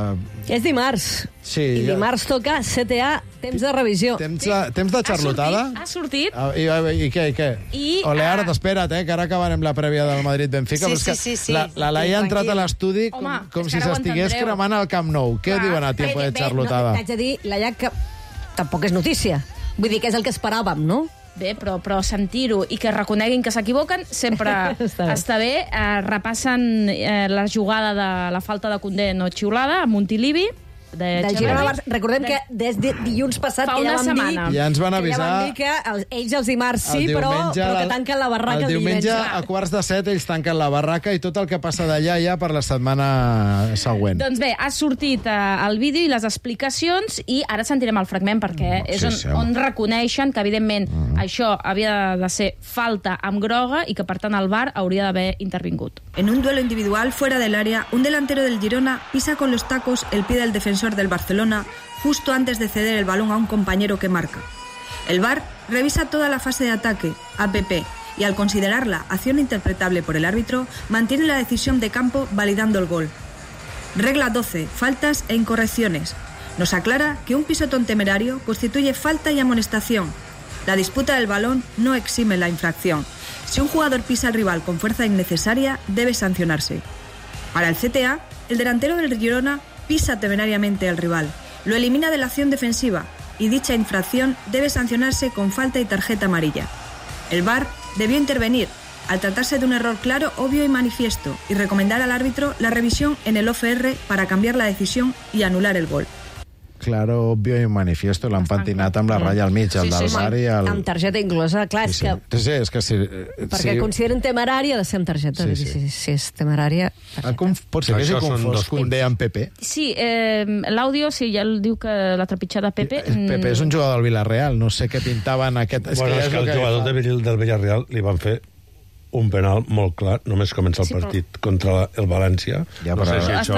És dimarts. Sí. I dimarts toca CTA, temps de revisió. Temps de xarlotada? Ha sortit. I què? Olear, espera't, que ara acabarem la prèvia del Madrid-Benfica. Sí. La Laia ha entrat a l'estudi com si s'estigués cremant al Camp Nou. Què diuen a tiempo de xarlotada? Haig de dir, Laia, que tampoc és notícia. Vull dir que és el que esperàvem, no? Bé, però sentir-ho i que reconeguin que s'equivoquen sempre està bé. Repassen la jugada de la falta de Koundé no xiulada a Montilivi, del Girona. Recordem que des de dilluns passat fa una setmana ja ens van avisar que ells els dimarts sí, però que tanquen la barraca el diumenge a 7:15 ells tanquen la barraca i tot el que passa d'allà ja per la setmana següent. Doncs bé, ha sortit el vídeo i les explicacions i ara sentirem el fragment perquè és on reconeixen que evidentment això havia de ser falta amb groga i que per tant el VAR hauria d'haver intervingut. En un duelo individual fuera del área, un delantero del Girona pisa con los tacos el pie del defensor del Barcelona justo antes de ceder el balón a un compañero que marca. El VAR revisa toda la fase de ataque, APP, y al considerarla acción interpretable por el árbitro, mantiene la decisión de campo validando el gol. Regla 12. Faltas e incorrecciones. Nos aclara que un pisotón temerario constituye falta y amonestación. La disputa del balón no exime la infracción. Si un jugador pisa al rival con fuerza innecesaria, debe sancionarse. Para el CTA, el delantero del Girona pisa temerariamente al rival, lo elimina de la acción defensiva y dicha infracción debe sancionarse con falta y tarjeta amarilla. El VAR debió intervenir al tratarse de un error claro, obvio y manifiesto y recomendar al árbitro la revisión en el OFR para cambiar la decisión y anular el gol. Claro, obvio i manifiesto, l'han pentinat amb la ratlla al mig, el del VAR i el... Amb targeta inclosa, clar, és que... Sí, és que si... Perquè consideren temerària de ser amb targeta. Si és temerària... Pot ser que hagi confós Koundé amb Pepe? Sí, l'àudio, sí, ja diu que la trepitjada Pepe... Pepe és un jugador del Villarreal, no sé què pintaven aquest... Bueno, és que el jugador del Villarreal li van fer un penal molt clar, només comença el partit contra el València. Ja, però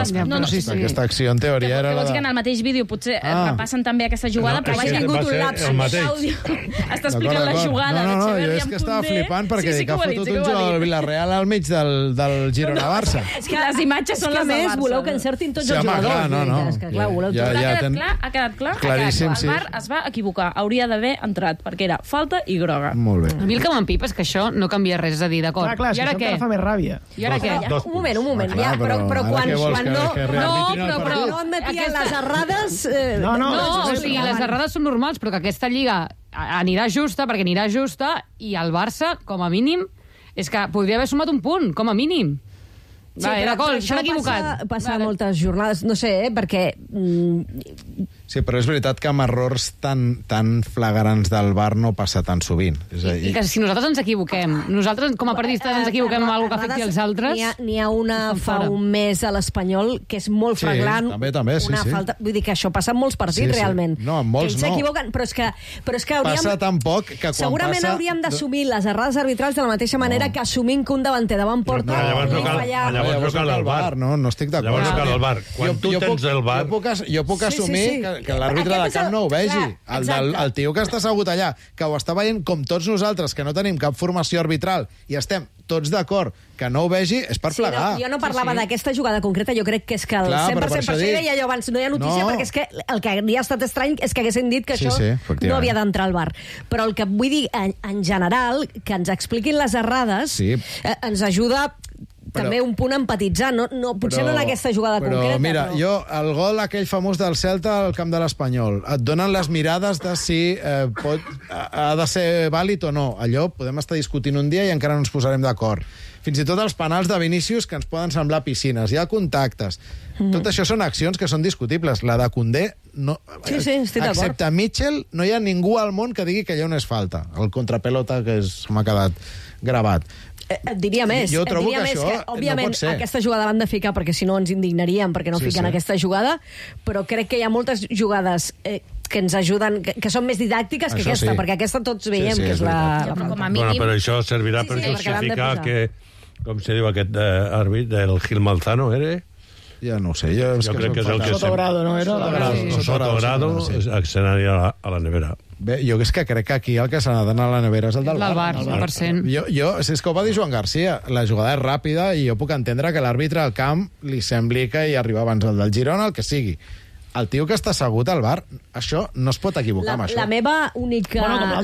aquesta acció en teoria era... Que vols dir que en el mateix vídeo potser repassen també aquesta jugada, però ha tingut un lapse en l'àudio. Està explicant la jugada de Xavi amb Koundé. Jo és que estava flipant perquè dic que ha fotut un jugador del Villarreal al mig del Girona-Barça. És que les imatges són les del Barça. Voleu que encertin tots els jugadors. Ha quedat clar? Claríssim, sí. El VAR es va equivocar. Hauria d'haver entrat, perquè era falta i groga. Molt bé. A mi el que m'empipa és que això no canvia res, és a dir, d'acord. Clar, això encara fa més ràbia. I ara què? Un moment. Però quan no admetien les errades... No, o sigui, les errades són normals, però que aquesta lliga anirà justa, perquè anirà justa, i el Barça, com a mínim, és que podria haver sumat un punt, com a mínim. Sí, però això passa moltes jornades, no sé, perquè... Sí, però és veritat que amb errors tan flagrants del VAR no passa tan sovint. I que si nosaltres ens equivoquem, nosaltres com a periodistes ens equivoquem amb alguna que afecti els altres... N'hi ha una fa un mes a l'Espanyol que és molt flagrant. Sí, també, sí. Falta, vull dir que això passa en molts partits, realment. No, en molts no. S'equivoquen, però és que hauríem... Passa tan poc que quan segurament hauríem d'assumir les errades arbitrals de la mateixa manera que assumim que un davanter davant porta... Llavors no cal el VAR. No estic d'acord. Llavors no cal el VAR. Quan tu tens el VAR... Jo puc assumir que l'àrbitre de camp no ho vegi. El tio que està assegut allà, que ho està veient com tots nosaltres, que no tenim cap formació arbitral, i estem tots d'acord que no ho vegi, és per plegar. Jo no parlava d'aquesta jugada concreta, jo crec que és que el 100% per això deia jo abans, no hi ha notícia, perquè és que el que hauria estat estrany és que haguessin dit que això no havia d'entrar al VAR. Però el que vull dir, en general, que ens expliquin les errades ens ajuda també un punt empatitzar, potser no en aquesta jugada concreta. Mira, jo, el gol aquell famós del Celta al camp de l'Espanyol, et donen les mirades de si ha de ser vàlid o no. Allò podem estar discutint un dia i encara no ens posarem d'acord. Fins i tot els penals de Vinícius, que ens poden semblar piscines. Hi ha contactes. Tot això són accions que són discutibles. La de Koundé, no, sí, estic d'acord. Excepte Mitchell, no hi ha ningú al món que digui que allò no és falta. El contrapelota que m'ha quedat gravat. Et diria més. Jo trobo que això òbviament, no pot ser. Aquesta jugada l'han de ficar, perquè si no ens indignaríem perquè no fiquen aquesta jugada, però crec que hi ha moltes jugades que ens ajuden, que són més didàctiques que aquesta, perquè aquesta tots veiem que és la falta. Bueno, però això servirà per justificar que, com se diu aquest àrbit, el Gil Manzano, era? Ja no ho sé. Jo crec que és el que... Sotogrado, no era? Sotogrado accionaria a la nevera. Bé, jo és que crec que aquí el que s'ha d'anar a la nevera és el del VAR. 100%. És que ho va dir Joan Garcia, la jugada és ràpida i jo puc entendre que l'àrbitre al camp li sembli que hi arriba abans el del Girona, el que sigui. El tio que està assegut al bar, això no es pot equivocar amb això. La meva única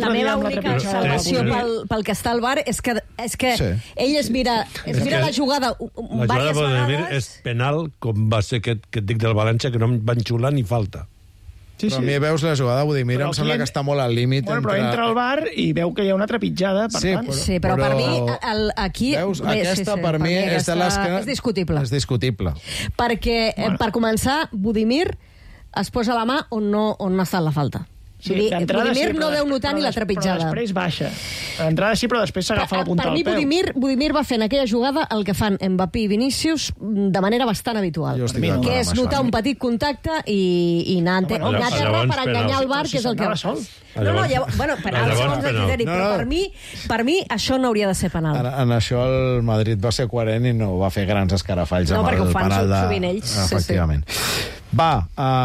salvació pel que està al bar és que ell es mira la jugada diverses vegades. És penal, com va ser aquest que et dic del València, que no em van xular ni falta. Però a mi veus la jugada, Budimir, em sembla que està molt al límit. Però entra al bar i veu que hi ha una trepitjada, per tant... Sí, però per mi, aquí... Veus, aquesta per mi és de les que... És discutible. És discutible. Perquè, per començar, Budimir es posa la mà on no ha estat la falta. Sí, Budimir no deu notar ni la trepitjada. Però després baixa. D'entrada sí, però després s'agafa la punta al peu. Per mi, Budimir va fer en aquella jugada el que fan Mbappé i Vinícius de manera bastant habitual. Que és notar un petit contacte i anar a terra per enganyar el VAR, que és el que... Bueno, penal, segons el criteri, però per mi això no hauria de ser penal. En això el Madrid va ser coherent i no va fer grans escarafalls amb el penal de... No, perquè ho fan sovint ells. Efectivament. Va,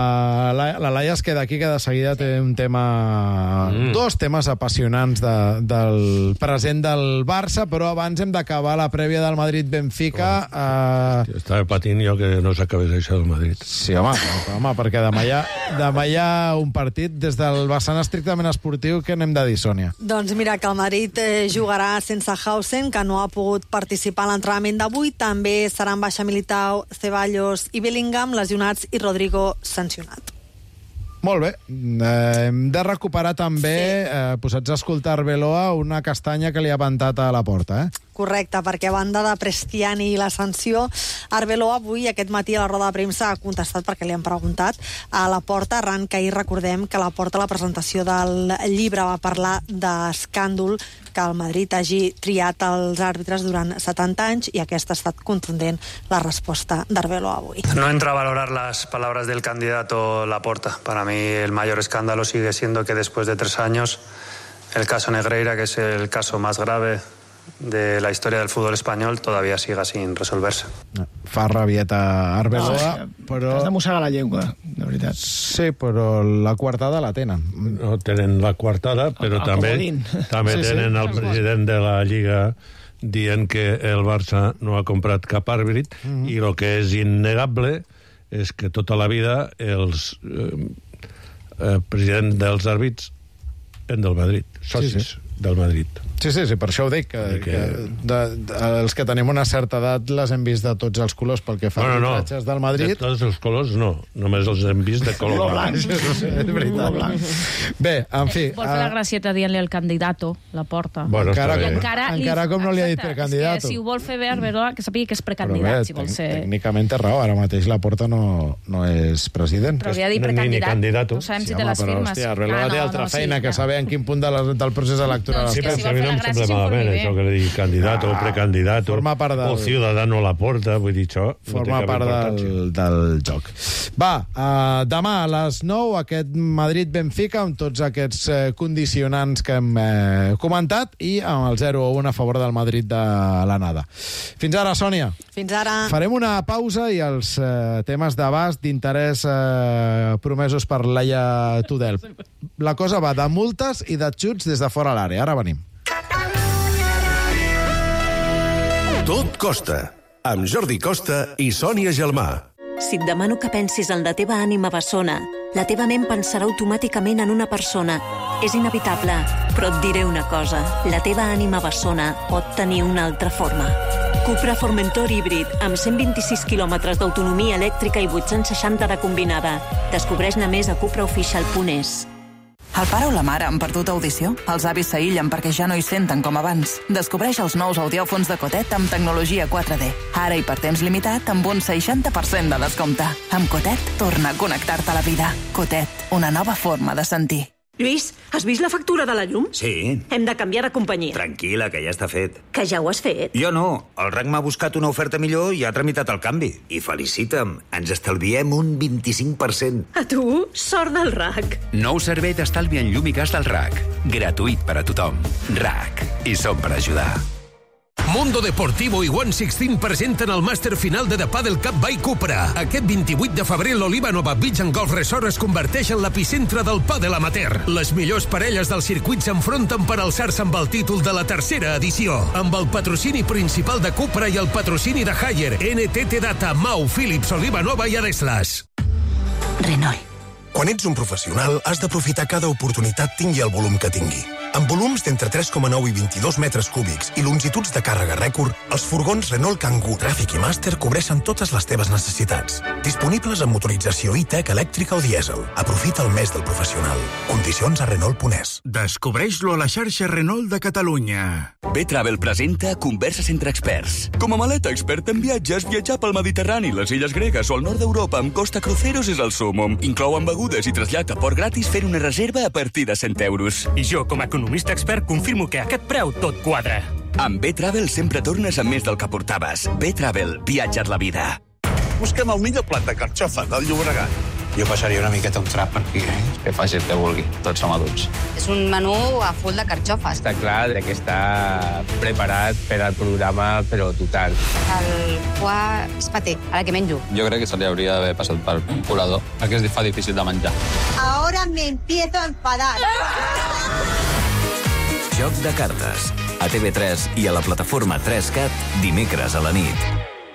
la Laia es queda aquí, que de seguida té un tema... Dos temes apassionants del present del Barça, però abans hem d'acabar la prèvia del Madrid-Benfica. Estava patint jo que no s'acabés això del Madrid. Sí, home, perquè demà hi ha un partit des del vessant estrictament esportiu. Què n'hem de dir, Sònia? Doncs mira, que el Madrid jugarà sense Hausen, que no ha pogut participar en l'entrenament d'avui. També seran baixa Militao, Ceballos i Bellingham, lesionats, i Rodrigo sancionat. Molt bé. Hem de recuperar també, posats a escoltar Arbeloa, una castanya que li ha ventat a la porta, Correcte, perquè a banda de Prestiani i la sanció, Arbeloa avui, aquest matí, a la roda de premsa, ha contestat, perquè li han preguntat, a la porta, arran que ahir recordem que la porta, a la presentació del llibre, va parlar d'escàndol que el Madrid hagi triat els àrbitres durant 70 anys, i aquesta ha estat contundent la resposta d'Arbeloa avui. No entro a valorar las palabras del candidato Laporta. Para mí el mayor escándalo sigue siendo que después de 3 años el caso Negreira, que es el caso más grave de la historia del fútbol español, todavía siga sin resolverse. Fa rabieta Arbeloa, però... Has de mossegar la llengua, de veritat. Sí, però la coartada la tenen. No tenen la coartada, però també tenen el president de la Lliga dient que el Barça no ha comprat cap àrbit, i el que és innegable és que tota la vida els presidents dels àrbits eren del Madrid, socis del Madrid. Sí, per això ho dic, que els que tenim una certa edat les hem vist de tots els colors pel que fa a arbitratges del Madrid. De tots els colors no, només els hem vist de color blanc. És veritat. Bé, en fi... Vol fer la gracieta dient-li al candidato, la porta. Bueno, encara com no li ha dit precandidato. És que si ho vol fer bé, Arbeloa, que sàpiga que és precandidat, si vol ser... Tècnicament té raó, ara mateix la Porta no és president. Però havia dit precandidat, no sabem si té les firmes. Hòstia, Arbeloa té altra feina, que saber en quin punt del procés electoral. Sí, però a mi no em sembla malament això que li digui candidat o precandidat o ciudadano Laporta, vull dir això. Forma part del joc. Va, demà a les 9 aquest Madrid-Benfica amb tots aquests condicionants que hem comentat i amb el 0-1 a favor del Madrid de l'anada. Fins ara, Sònia. Fins ara. Farem una pausa i els temes d'abast d'interès promesos per Laia Tudel. La cosa va de multes i de xuts des de fora l'àrea. Ara venim. Tot costa, amb Jordi Costa i Sònia Gelmà. Si et demano que pensis en la teva ànima bessona, la teva ment pensarà automàticament en una persona. És inevitable, però et diré una cosa. La teva ànima bessona pot tenir una altra forma. Cupra Formentor híbrid, amb 126 quilòmetres d'autonomia elèctrica i 860 de combinada. Descobreix-ne més a cupraofficial.es. El pare o la mare han perdut audició? Els avis s'aïllen perquè ja no hi senten com abans. Descobreix els nous audiòfons de Cotet amb tecnologia 4D. Ara i per temps limitat amb un 60% de descompte. Amb Cotet, torna a connectar-te a la vida. Cotet, una nova forma de sentir. Lluís, has vist la factura de la llum? Sí. Hem de canviar de companyia. Tranquil·la, que ja està fet. Que ja ho has fet? Jo no. El RAC m'ha buscat una oferta millor i ha tramitat el canvi. I felicita'm, ens estalviem un 25%. A tu, sort del RAC. Nou servei d'estalvi en llum i gas del RAC. Gratuït per a tothom. RAC. I som per ajudar. Mundo Deportivo i 116 presenten el màster final de The Padel Cup by Cupra. Aquest 28 de febrer l'Oliva Nova Beach and Golf Resort es converteix en l'epicentre del pàdel amateur. Les millors parelles del circuit s'enfronten per alçar-se amb el títol de la tercera edició. Amb el patrocini principal de Cupra i el patrocini de Haier, NTT Data, Mau, Philips, Oliva Nova i Adeslas. Renault. Quan ets un professional, has d'aprofitar cada oportunitat tingui el volum que tingui. Amb volums d'entre 3,9 i 22 metres cúbics i longituds de càrrega rècord, els furgons Renault Kangoo, Traffic i Master cobreixen totes les teves necessitats. Disponibles amb motorització e-tech, elèctrica o dièsel. Aprofita el mes del professional. Condicions a Renault.es. Descobreix-lo a la xarxa Renault de Catalunya. B-Travel presenta Converses entre experts. Com a maleta experta en viatges, viatjar pel Mediterrani, les illes gregues o el nord d'Europa amb Costa Cruceros és el súmmum. Inclouen begudes i trasllat a port gratis fent una reserva a partir de 100 euros. I jo, com a economista expert, confirmo que a aquest preu tot quadra. Amb B-Travel sempre tornes amb més del que portaves. B-Travel, viatja't la vida. Busca'm el millor plat de carxofa del Llobregat. Jo passaria una miqueta un trap per aquí, Que faci el que vulgui, tots som adults. És un menú a full de carxofes. Està clar que està preparat per al programa, però total. El foie és paté, ara que menjo. Jo crec que se li hauria d'haver passat per colador, perquè es fa difícil de menjar. Ahora me empiezo a enfadar. Joc de cartes. A TV3 i a la plataforma 3CAT, dimecres a la nit.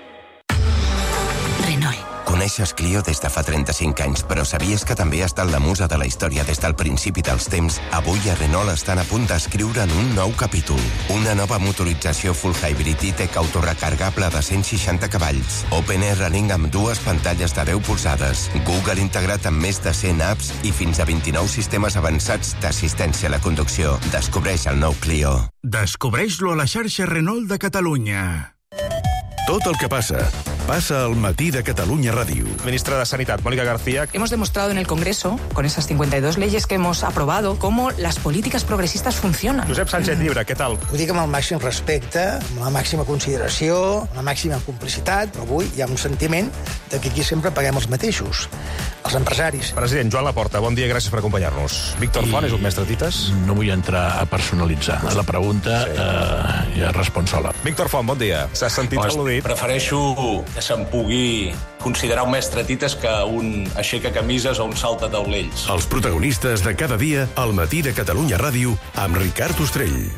Renault. Coneixes Clio des de fa 35 anys, però sabies que també ha estat la musa de la història des del principi dels temps? Avui a Renault estan a punt d'escriure'n un nou capítol. Una nova motorització full hybrid i-tech autorecargable de 160 cavalls. Open Air Running amb 2 pantalles de 10 polzades. Google integrat amb més de 100 apps i fins a 29 sistemes avançats d'assistència a la conducció. Descobreix el nou Clio. Descobreix-lo a la xarxa Renault de Catalunya. Tot el que pasa al matí de Catalunya Ràdio. Ministra de Sanidad, Mónica García. Hemos demostrado en el Congreso, con esas 52 leyes que hemos aprobado, cómo las políticas progresistas funcionan. Josep Sánchez Llibre, què tal? Ho dic amb el màxim respecte, amb la màxima consideració, amb la màxima complicitat, però avui hi ha un sentiment de que aquí sempre paguem els mateixos, els empresaris. President Joan Laporta, bon dia i gràcies per acompanyar-nos. Víctor Font és un mestre tites? No vull entrar a personalitzar. La pregunta ja respon sola. Víctor Font, bon dia. S'ha sentit al·ludit? Prefereixo que se'n pugui considerar un mestre tites que un aixeca camises o un salta taulells. Els protagonistes de cada dia al matí de Catalunya Ràdio amb Ricard Ostrell.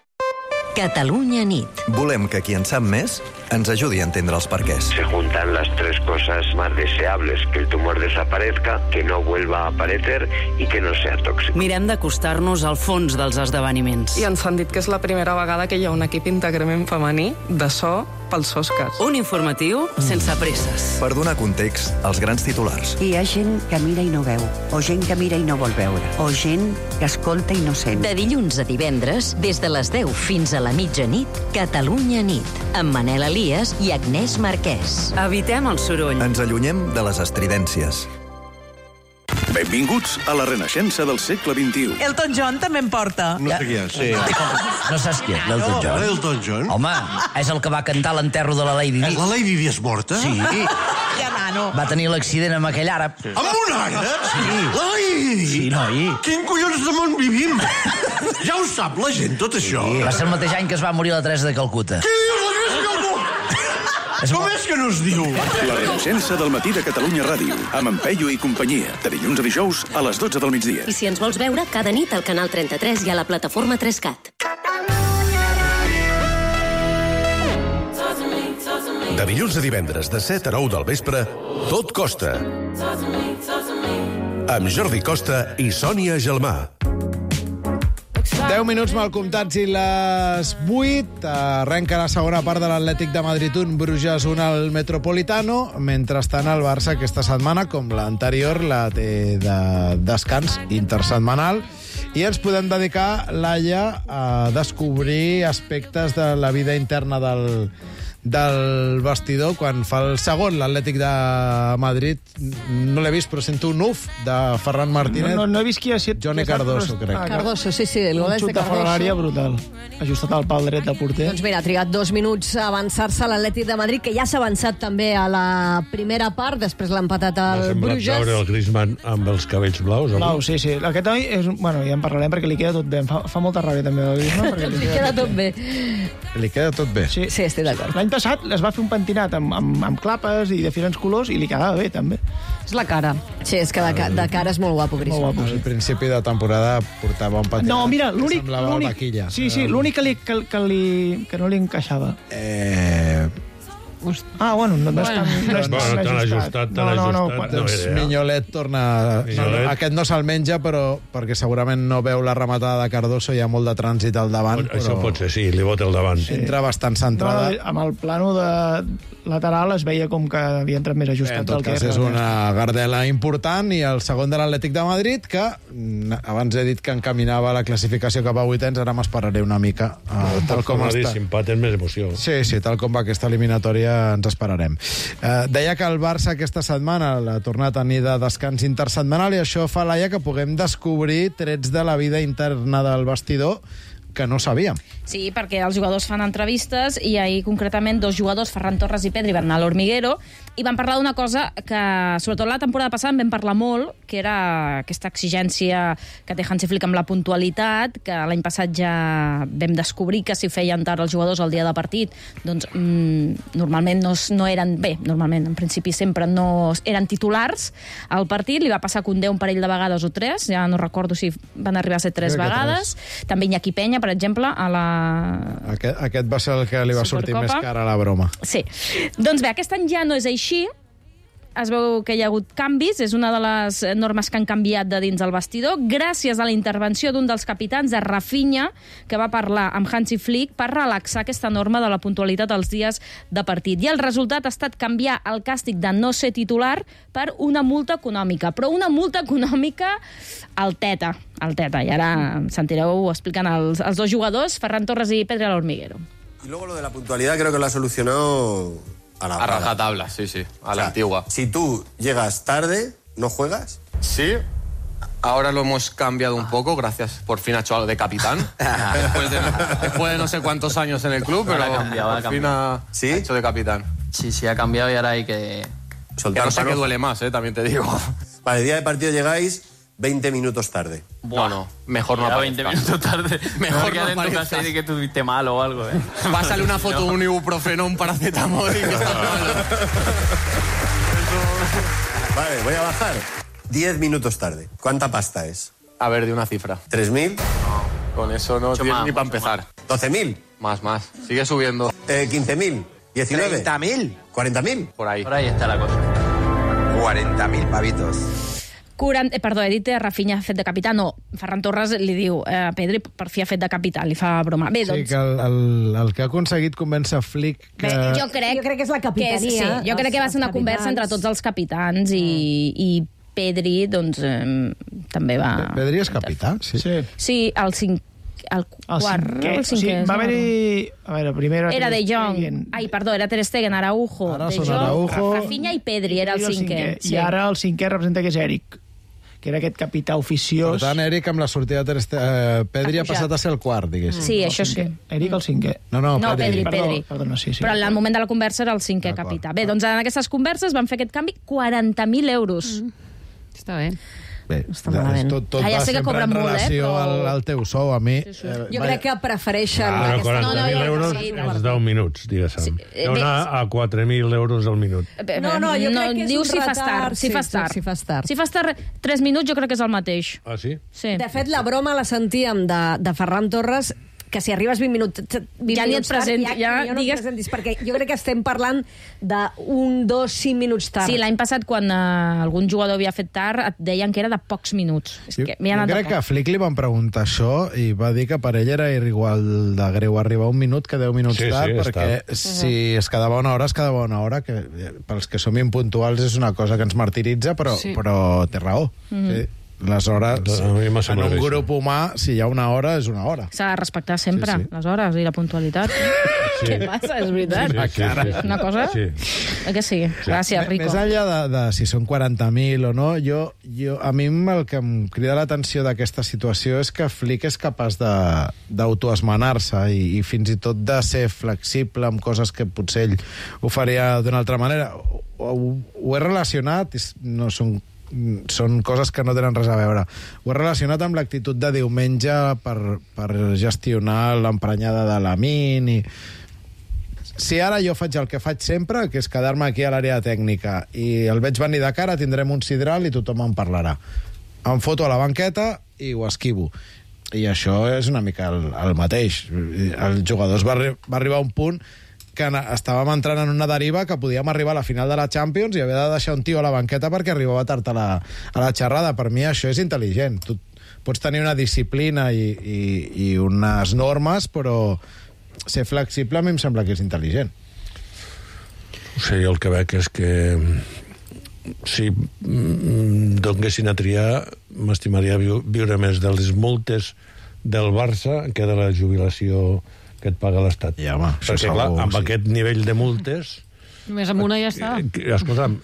Catalunya nit. Volem que qui en sap més ens ajudi a entendre els perquès. Se juntan las tres cosas más deseables, que el tumor desaparezca, que no vuelva a aparecer y que no sea tóxico. Mirem d'acostar-nos al fons dels esdeveniments. I ens han dit que és la primera vegada que hi ha un equip íntegrament femení de so pels Oscars. Un informatiu sense presses. Per donar context als grans titulars. Hi ha gent que mira i no veu, o gent que mira i no vol veure, o gent que escolta i no sent. De dilluns a divendres, des de les 10 fins a la mitjanit, Catalunya nit, amb Manel Elias i Agnès Marquès. Evitem el soroll. Ens allunyem de les estridències. Benvinguts a la renaixença del segle XXI. Elton John també en porta. No sé qui és. Sí. No saps qui és, l'Elton John? Elton John? Home, és el que va cantar l'enterro de la Lady Di. La Lady Di és morta? Sí. Ja, nano. Va tenir l'accident amb aquell àrab. Amb un àrab? Sí. La Lady Di? Sí, noi. Quin collons de món vivim? Ja ho sap la gent, tot això. Sí. Va ser el mateix any que es va morir la Teresa de Calcuta. Què dius, la Teresa de Calcuta? Com és que no es diu? La renaixença del matí de Catalunya Ràdio, amb en Peyu i companyia, de dilluns a dijous a les 12 del migdia. I si ens vols veure, cada nit al canal 33 i a la plataforma 3CAT. De dilluns a divendres, de 7 a 9 del vespre, Tot costa. amb Jordi Costa i Sònia Gelmà. 10 minuts mal comptats i les 8. Arrenca la segona part de l'Atlètic de Madrid 1, Bruges 1 al Metropolitano. Mentrestant, el Barça aquesta setmana, com l'anterior, la té de descans intersetmanal. I ens podem dedicar, Laia, a descobrir aspectes de la vida interna del vestidor quan fa el segon, l'Atlètic de Madrid. No l'he vist, però sento un uf de Ferran Martínez. No he vist qui ha sigut. Johnny Cardoso, crec. Cardoso, sí, el gol és de Cardoso. Un xut de fora de l'àrea brutal. Ajustat al pal dret de porter. Doncs mira, ha trigat 2 minuts a avançar-se l'Atlètic de Madrid, que ja s'ha avançat també a la primera part, després l'ha empatat al Bruges. M'ha semblat veure el Griezmann amb els cabells blaus. Blau, sí. Aquest noi, ja en parlarem perquè li queda tot bé. Fa molta ràbia també el Griezmann. Li queda tot bé. Li queda tot bé. Sí, estic d'acord. L'any passat es va fer un pentinat amb clapes i de diferents colors i li quedava bé, també. És la cara. Sí, és que de cara és molt guapo, Griezmann. Al principi de temporada portava un pentinat. No, mira, l'únic... Semblava el Vaquilla. Sí, l'únic que no li encaixava. Bueno, no és tan ajustat. Doncs Mignolet torna... Aquest no se'l menja, però perquè segurament no veu la rematada de Cardoso, hi ha molt de trànsit al davant. Això pot ser, sí, li bota el davant. Entra bastant centrada. Amb el plano de lateral es veia com que havia entrat més ajustat. En tot cas, és una gardela important, i el segon de l'Atlètic de Madrid, que abans he dit que encaminava la classificació cap a 8ens, ara m'esperaré una mica. Tal com està. Empaten més emoció. Sí, tal com va aquesta eliminatòria ens esperarem. Deia que el Barça aquesta setmana l'ha tornat a tenir de descans intersetmanal, i això fa, Laia, que puguem descobrir trets de la vida interna del vestidor que no sabíem. Sí, perquè els jugadors fan entrevistes, i ahir concretament 2 jugadors, Ferran Torres i Pedri, van anar a l'Hormiguero i van parlar d'una cosa que, sobretot la temporada passada, en vam parlar molt, que era aquesta exigència que té Hansi Flick amb la puntualitat, que l'any passat ja vam descobrir que si feien tard els jugadors el dia de partit, doncs normalment no eren... Bé, normalment, en principi sempre no eren titulars al partit. Li va passar a Koundé un parell de vegades o 3, ja no recordo si van arribar a ser 3 vegades. També Iñaki Peña, per exemple, a la... Aquest va ser el que li va sortir més cara a la broma. Sí. Doncs bé, aquest any ja no és així. Es veu que hi ha hagut canvis, és una de les normes que han canviat de dins el vestidor, gràcies a la intervenció d'un dels capitans, de Rafinha, que va parlar amb Hansi Flick per relaxar aquesta norma de la puntualitat als dies de partit. I el resultat ha estat canviar el càstig de no ser titular per una multa econòmica, però una multa econòmica alteta. I ara sentireu explicant els 2 jugadors, Ferran Torres i Pedri al Hormiguero. Y luego lo de la puntualidad creo que lo ha solucionado a rajatabla, sí, a la antigua. Si tú llegas tarde, ¿no juegas? Sí, ahora lo hemos cambiado un poco, gracias, por fin ha hecho algo de capitán. después de no sé cuántos años en el club, pero por fin ha hecho de capitán. Sí, ha cambiado y ahora hay que... Que no sé qué duele más, también te digo. Vale, el día de partido llegáis 20 minutos tarde. Bueno, mejor no aparezcas. 20 minutos tarde. Mejor que no en tu casa y que tuviste mal o algo, Pásale una foto de un ibuprofeno, un paracetamol y que está malo. Vale, voy a bajar. 10 minutos tarde. ¿Cuánta pasta es? A ver, de una cifra. ¿3.000? No, con eso no tienes ni para empezar. ¿12.000? Más. Sigue subiendo. ¿15.000? ¿19? ¿30.000? ¿40.000? Por ahí está la cosa. 40.000 pavitos. He dit Rafinha ha fet de capità, no, Ferran Torres li diu Pedri per fi ha fet de capità, li fa broma. Bé, doncs... Sí, que el que ha aconseguit convèncer Flick que... Jo crec que és la capitania. Jo crec que va ser una conversa entre tots els capitans i Pedri, doncs, també va... Pedri és capità, sí. Sí, el cinquè. Sí, va haver-hi... A veure, primer era De Jong. Era Ter Stegen, Araujo, De Jong, Rafinha i Pedri, era el cinquè. I ara el cinquè representa que és Eric, que era aquest capità oficiós. Per tant, Eric, amb la sortida de Pedri ha passat a ser el quart, diguéssim. Sí, això sí. Eric el cinquè. No, Pedri. Perdona, sí. Però en el moment de la conversa era el cinquè capità. Bé, doncs en aquestes converses van fer aquest canvi 40.000 euros. Està bé. Bé, tot va sempre en relació al teu sou, a mi... Jo crec que prefereixen... Però 40.000 euros als 10 minuts, diguéssim. Deu anar a 4.000 euros al minut. No, jo crec que és un retard. Si fas tard 3 minuts, jo crec que és el mateix. Ah, sí? Sí. De fet, la broma la sentíem de Ferran Torres, que si arribes 20 minuts Ja ni et presenti, ja no et presentis, perquè jo crec que estem parlant d'1, 2, 5 minuts tard. Sí, l'any passat, quan algun jugador havia fet tard, et deien que era de pocs minuts. Jo crec que a Flick li van preguntar això i va dir que per ell era igual de greu arribar 1 minut que 10 minuts tard, perquè si es quedava una hora, es quedava una hora, que pels que som impuntuals és una cosa que ens martiritza, però té raó. Sí. Les hores, en un grup humà, si hi ha una hora, és una hora. S'ha de respectar sempre les hores i la puntualitat. Què passa? És veritat. Una cosa... Que sí. Gràcies, Rico. Més enllà de si són 40.000 o no, a mi el que em crida l'atenció d'aquesta situació és que Flick és capaç d'autoesmenar-se i fins i tot de ser flexible amb coses que potser ell ho faria d'una altra manera. Ho he relacionat, no són coses que no tenen res a veure. Ho he relacionat amb l'actitud de diumenge per gestionar l'emprenyada de Lamine i... Si ara jo faig el que faig sempre, que és quedar-me aquí a l'àrea tècnica, i el veig venir de cara, tindrem un sidral i tothom en parlarà. Em foto a la banqueta i ho esquivo. I això és una mica el mateix. Els jugadors va arribar a un punt que estàvem entrant en una deriva que podíem arribar a la final de la Champions i haver de deixar un tio a la banqueta perquè arribava tard a la xerrada. Per mi això és intel·ligent. Tu pots tenir una disciplina i unes normes, però ser flexible a mi em sembla que és intel·ligent. Sí, el que veig és que si donguessin a triar, m'estimaria viure més de les multes del Barça que de la jubilació que et paga l'Estat. Ja, home, perquè, clar, amb aquest nivell de multes... Només amb una ja està. Escolta'm,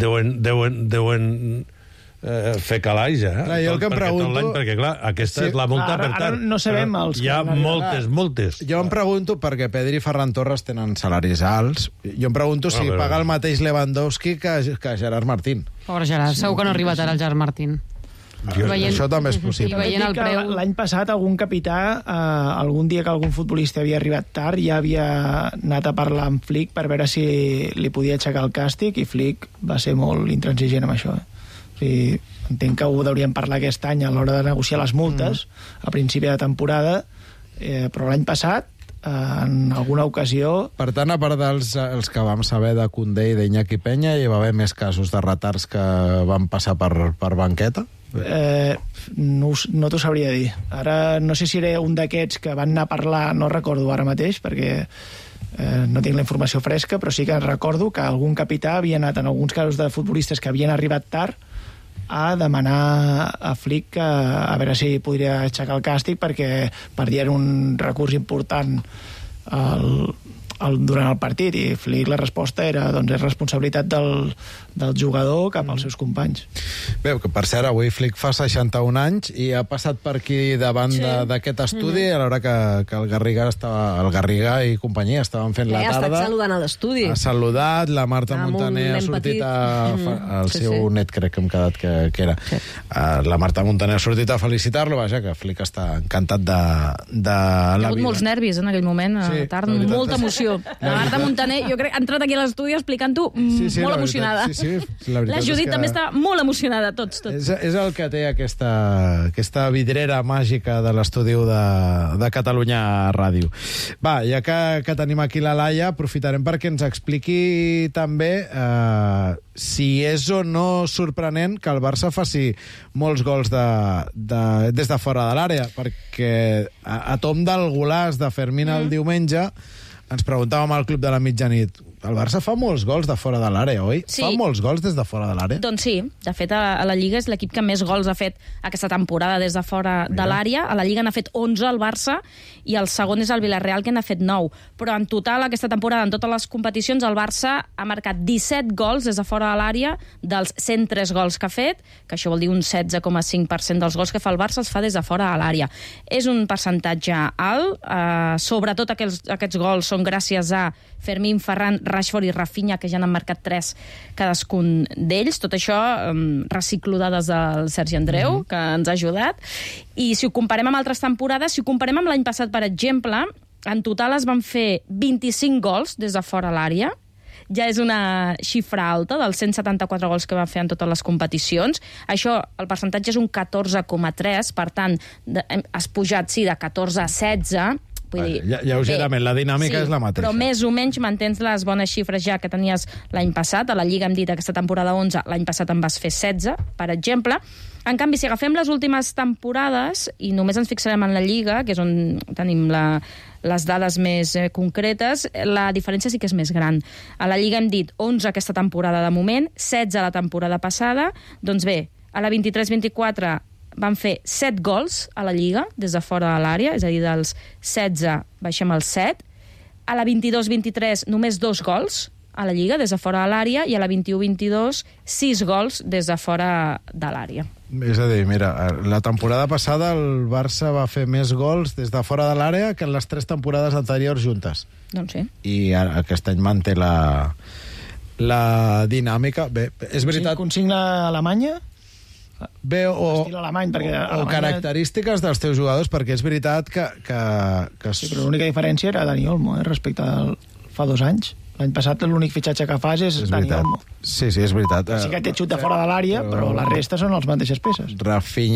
deuen fer calaix, Clar, jo el que em pregunto... Perquè, clar, aquesta és la multa, per tant... Ara no sabem els... Hi ha moltes. Jo em pregunto, perquè Pedri i Ferran Torres tenen salaris alts, jo em pregunto si paga el mateix Lewandowski que Gerard Martín. Pobre Gerard, segur que no ha arribat ara el Gerard Martín. Això també és possible. L'any passat algun capità, algun dia que algun futbolista havia arribat tard, ja havia anat a parlar amb Flick per veure si li podia aixecar el càstig, i Flick va ser molt intransigent amb això. O sigui, entenc que ho deuríem parlar aquest any a l'hora de negociar les multes a principi de temporada, però l'any passat en alguna ocasió... Per tant, a part dels que vam saber de Koundé i d'Iñaki Peña, hi va haver més casos de retards que van passar per banqueta? No t'ho sabria dir. Ara no sé si era un d'aquests que van anar a parlar, no recordo ara mateix, perquè no tinc la informació fresca, però sí que recordo que algun capità havia anat, en alguns casos de futbolistes que havien arribat tard, a demanar a Flick a veure si podria aixecar el càstig, perquè perdien un recurs important durant el partit, i Flick la resposta era, doncs és responsabilitat del jugador cap als seus companys. Bé, que per cert, avui Flick fa 61 anys i ha passat per aquí davant d'aquest estudi a l'hora que el Garriga i companyia estaven fent la tarda. Ha estat saludant a l'estudi. Ha saludat, la Marta Montaner ha sortit el seu net, crec que hem quedat que era. La Marta Montaner ha sortit a felicitar-lo, vaja, que Flick està encantat de la vida. Hi ha hagut molts nervis en aquell moment, a la tarda, molta emoció. La Marta Montaner, jo crec, ha entrat aquí a l'estudi explicant-ho molt emocionada. La Judit també està molt emocionada, tots. És el que té aquesta vidrera màgica de l'estudi de Catalunya Ràdio. Va, ja que tenim aquí la Laia, aprofitarem perquè ens expliqui també si és o no sorprenent que el Barça faci molts gols des de fora de l'àrea, perquè a tom del golaç de Fermín el diumenge ens preguntàvem al Club de la Mitjanit, el Barça fa molts gols de fora de l'àrea, oi? Sí. Fa molts gols des de fora de l'àrea? Doncs sí, de fet a la Lliga és l'equip que més gols ha fet aquesta temporada des de fora de l'àrea. A la Lliga n'ha fet 11 el Barça i el segon és el Villarreal, que n'ha fet 9. Però en total aquesta temporada, en totes les competicions, el Barça ha marcat 17 gols des de fora de l'àrea dels 103 gols que ha fet, que això vol dir un 16,5% dels gols que fa el Barça els fa des de fora de l'àrea. És un percentatge alt, sobretot aquests gols són gràcies a Fermín, Ferran, Rashford i Rafinha, que ja n'han marcat 3 cadascun d'ells. Tot això reciclo dades del Sergi Andreu, que ens ha ajudat. I si ho comparem amb altres temporades, si ho comparem amb l'any passat, per exemple, en total es van fer 25 gols des de fora l'àrea. Ja és una xifra alta dels 174 gols que va fer en totes les competicions. Això, el percentatge és un 14,3, per tant, has pujat, sí, de 14 a 16, Vull dir, lleugerament, la dinàmica és la mateixa. Però més o menys mantens les bones xifres ja que tenies l'any passat. A la Lliga hem dit aquesta temporada 11, l'any passat en vas fer 16, per exemple. En canvi, si agafem les últimes temporades i només ens fixarem en la Lliga, que és on tenim les dades més concretes, la diferència sí que és més gran. A la Lliga hem dit 11 aquesta temporada de moment, 16 la temporada passada. Doncs bé, a la 23-24 van fer 7 gols a la Lliga, des de fora de l'àrea, és a dir, dels 16 baixem als 7. A la 22-23 només 2 gols a la Lliga, des de fora de l'àrea, i a la 21-22 6 gols des de fora de l'àrea. És a dir, mira, la temporada passada el Barça va fer més gols des de fora de l'àrea que en les 3 temporades anteriors juntes. Doncs sí. I aquest any manté la dinàmica. Bé, és veritat... Consigna Alemanya? Bé, o alemany, perquè Alemanya... característiques dels teus jugadors, perquè és veritat que Sí, però l'única diferència era Dani Olmo, respecte al fa 2 anys. L'any passat l'únic fitxatge que fas és Dani Olmo. Sí, és veritat. Sí que té xut de fora de l'àrea, però la resta són les mateixes peces. Rafinha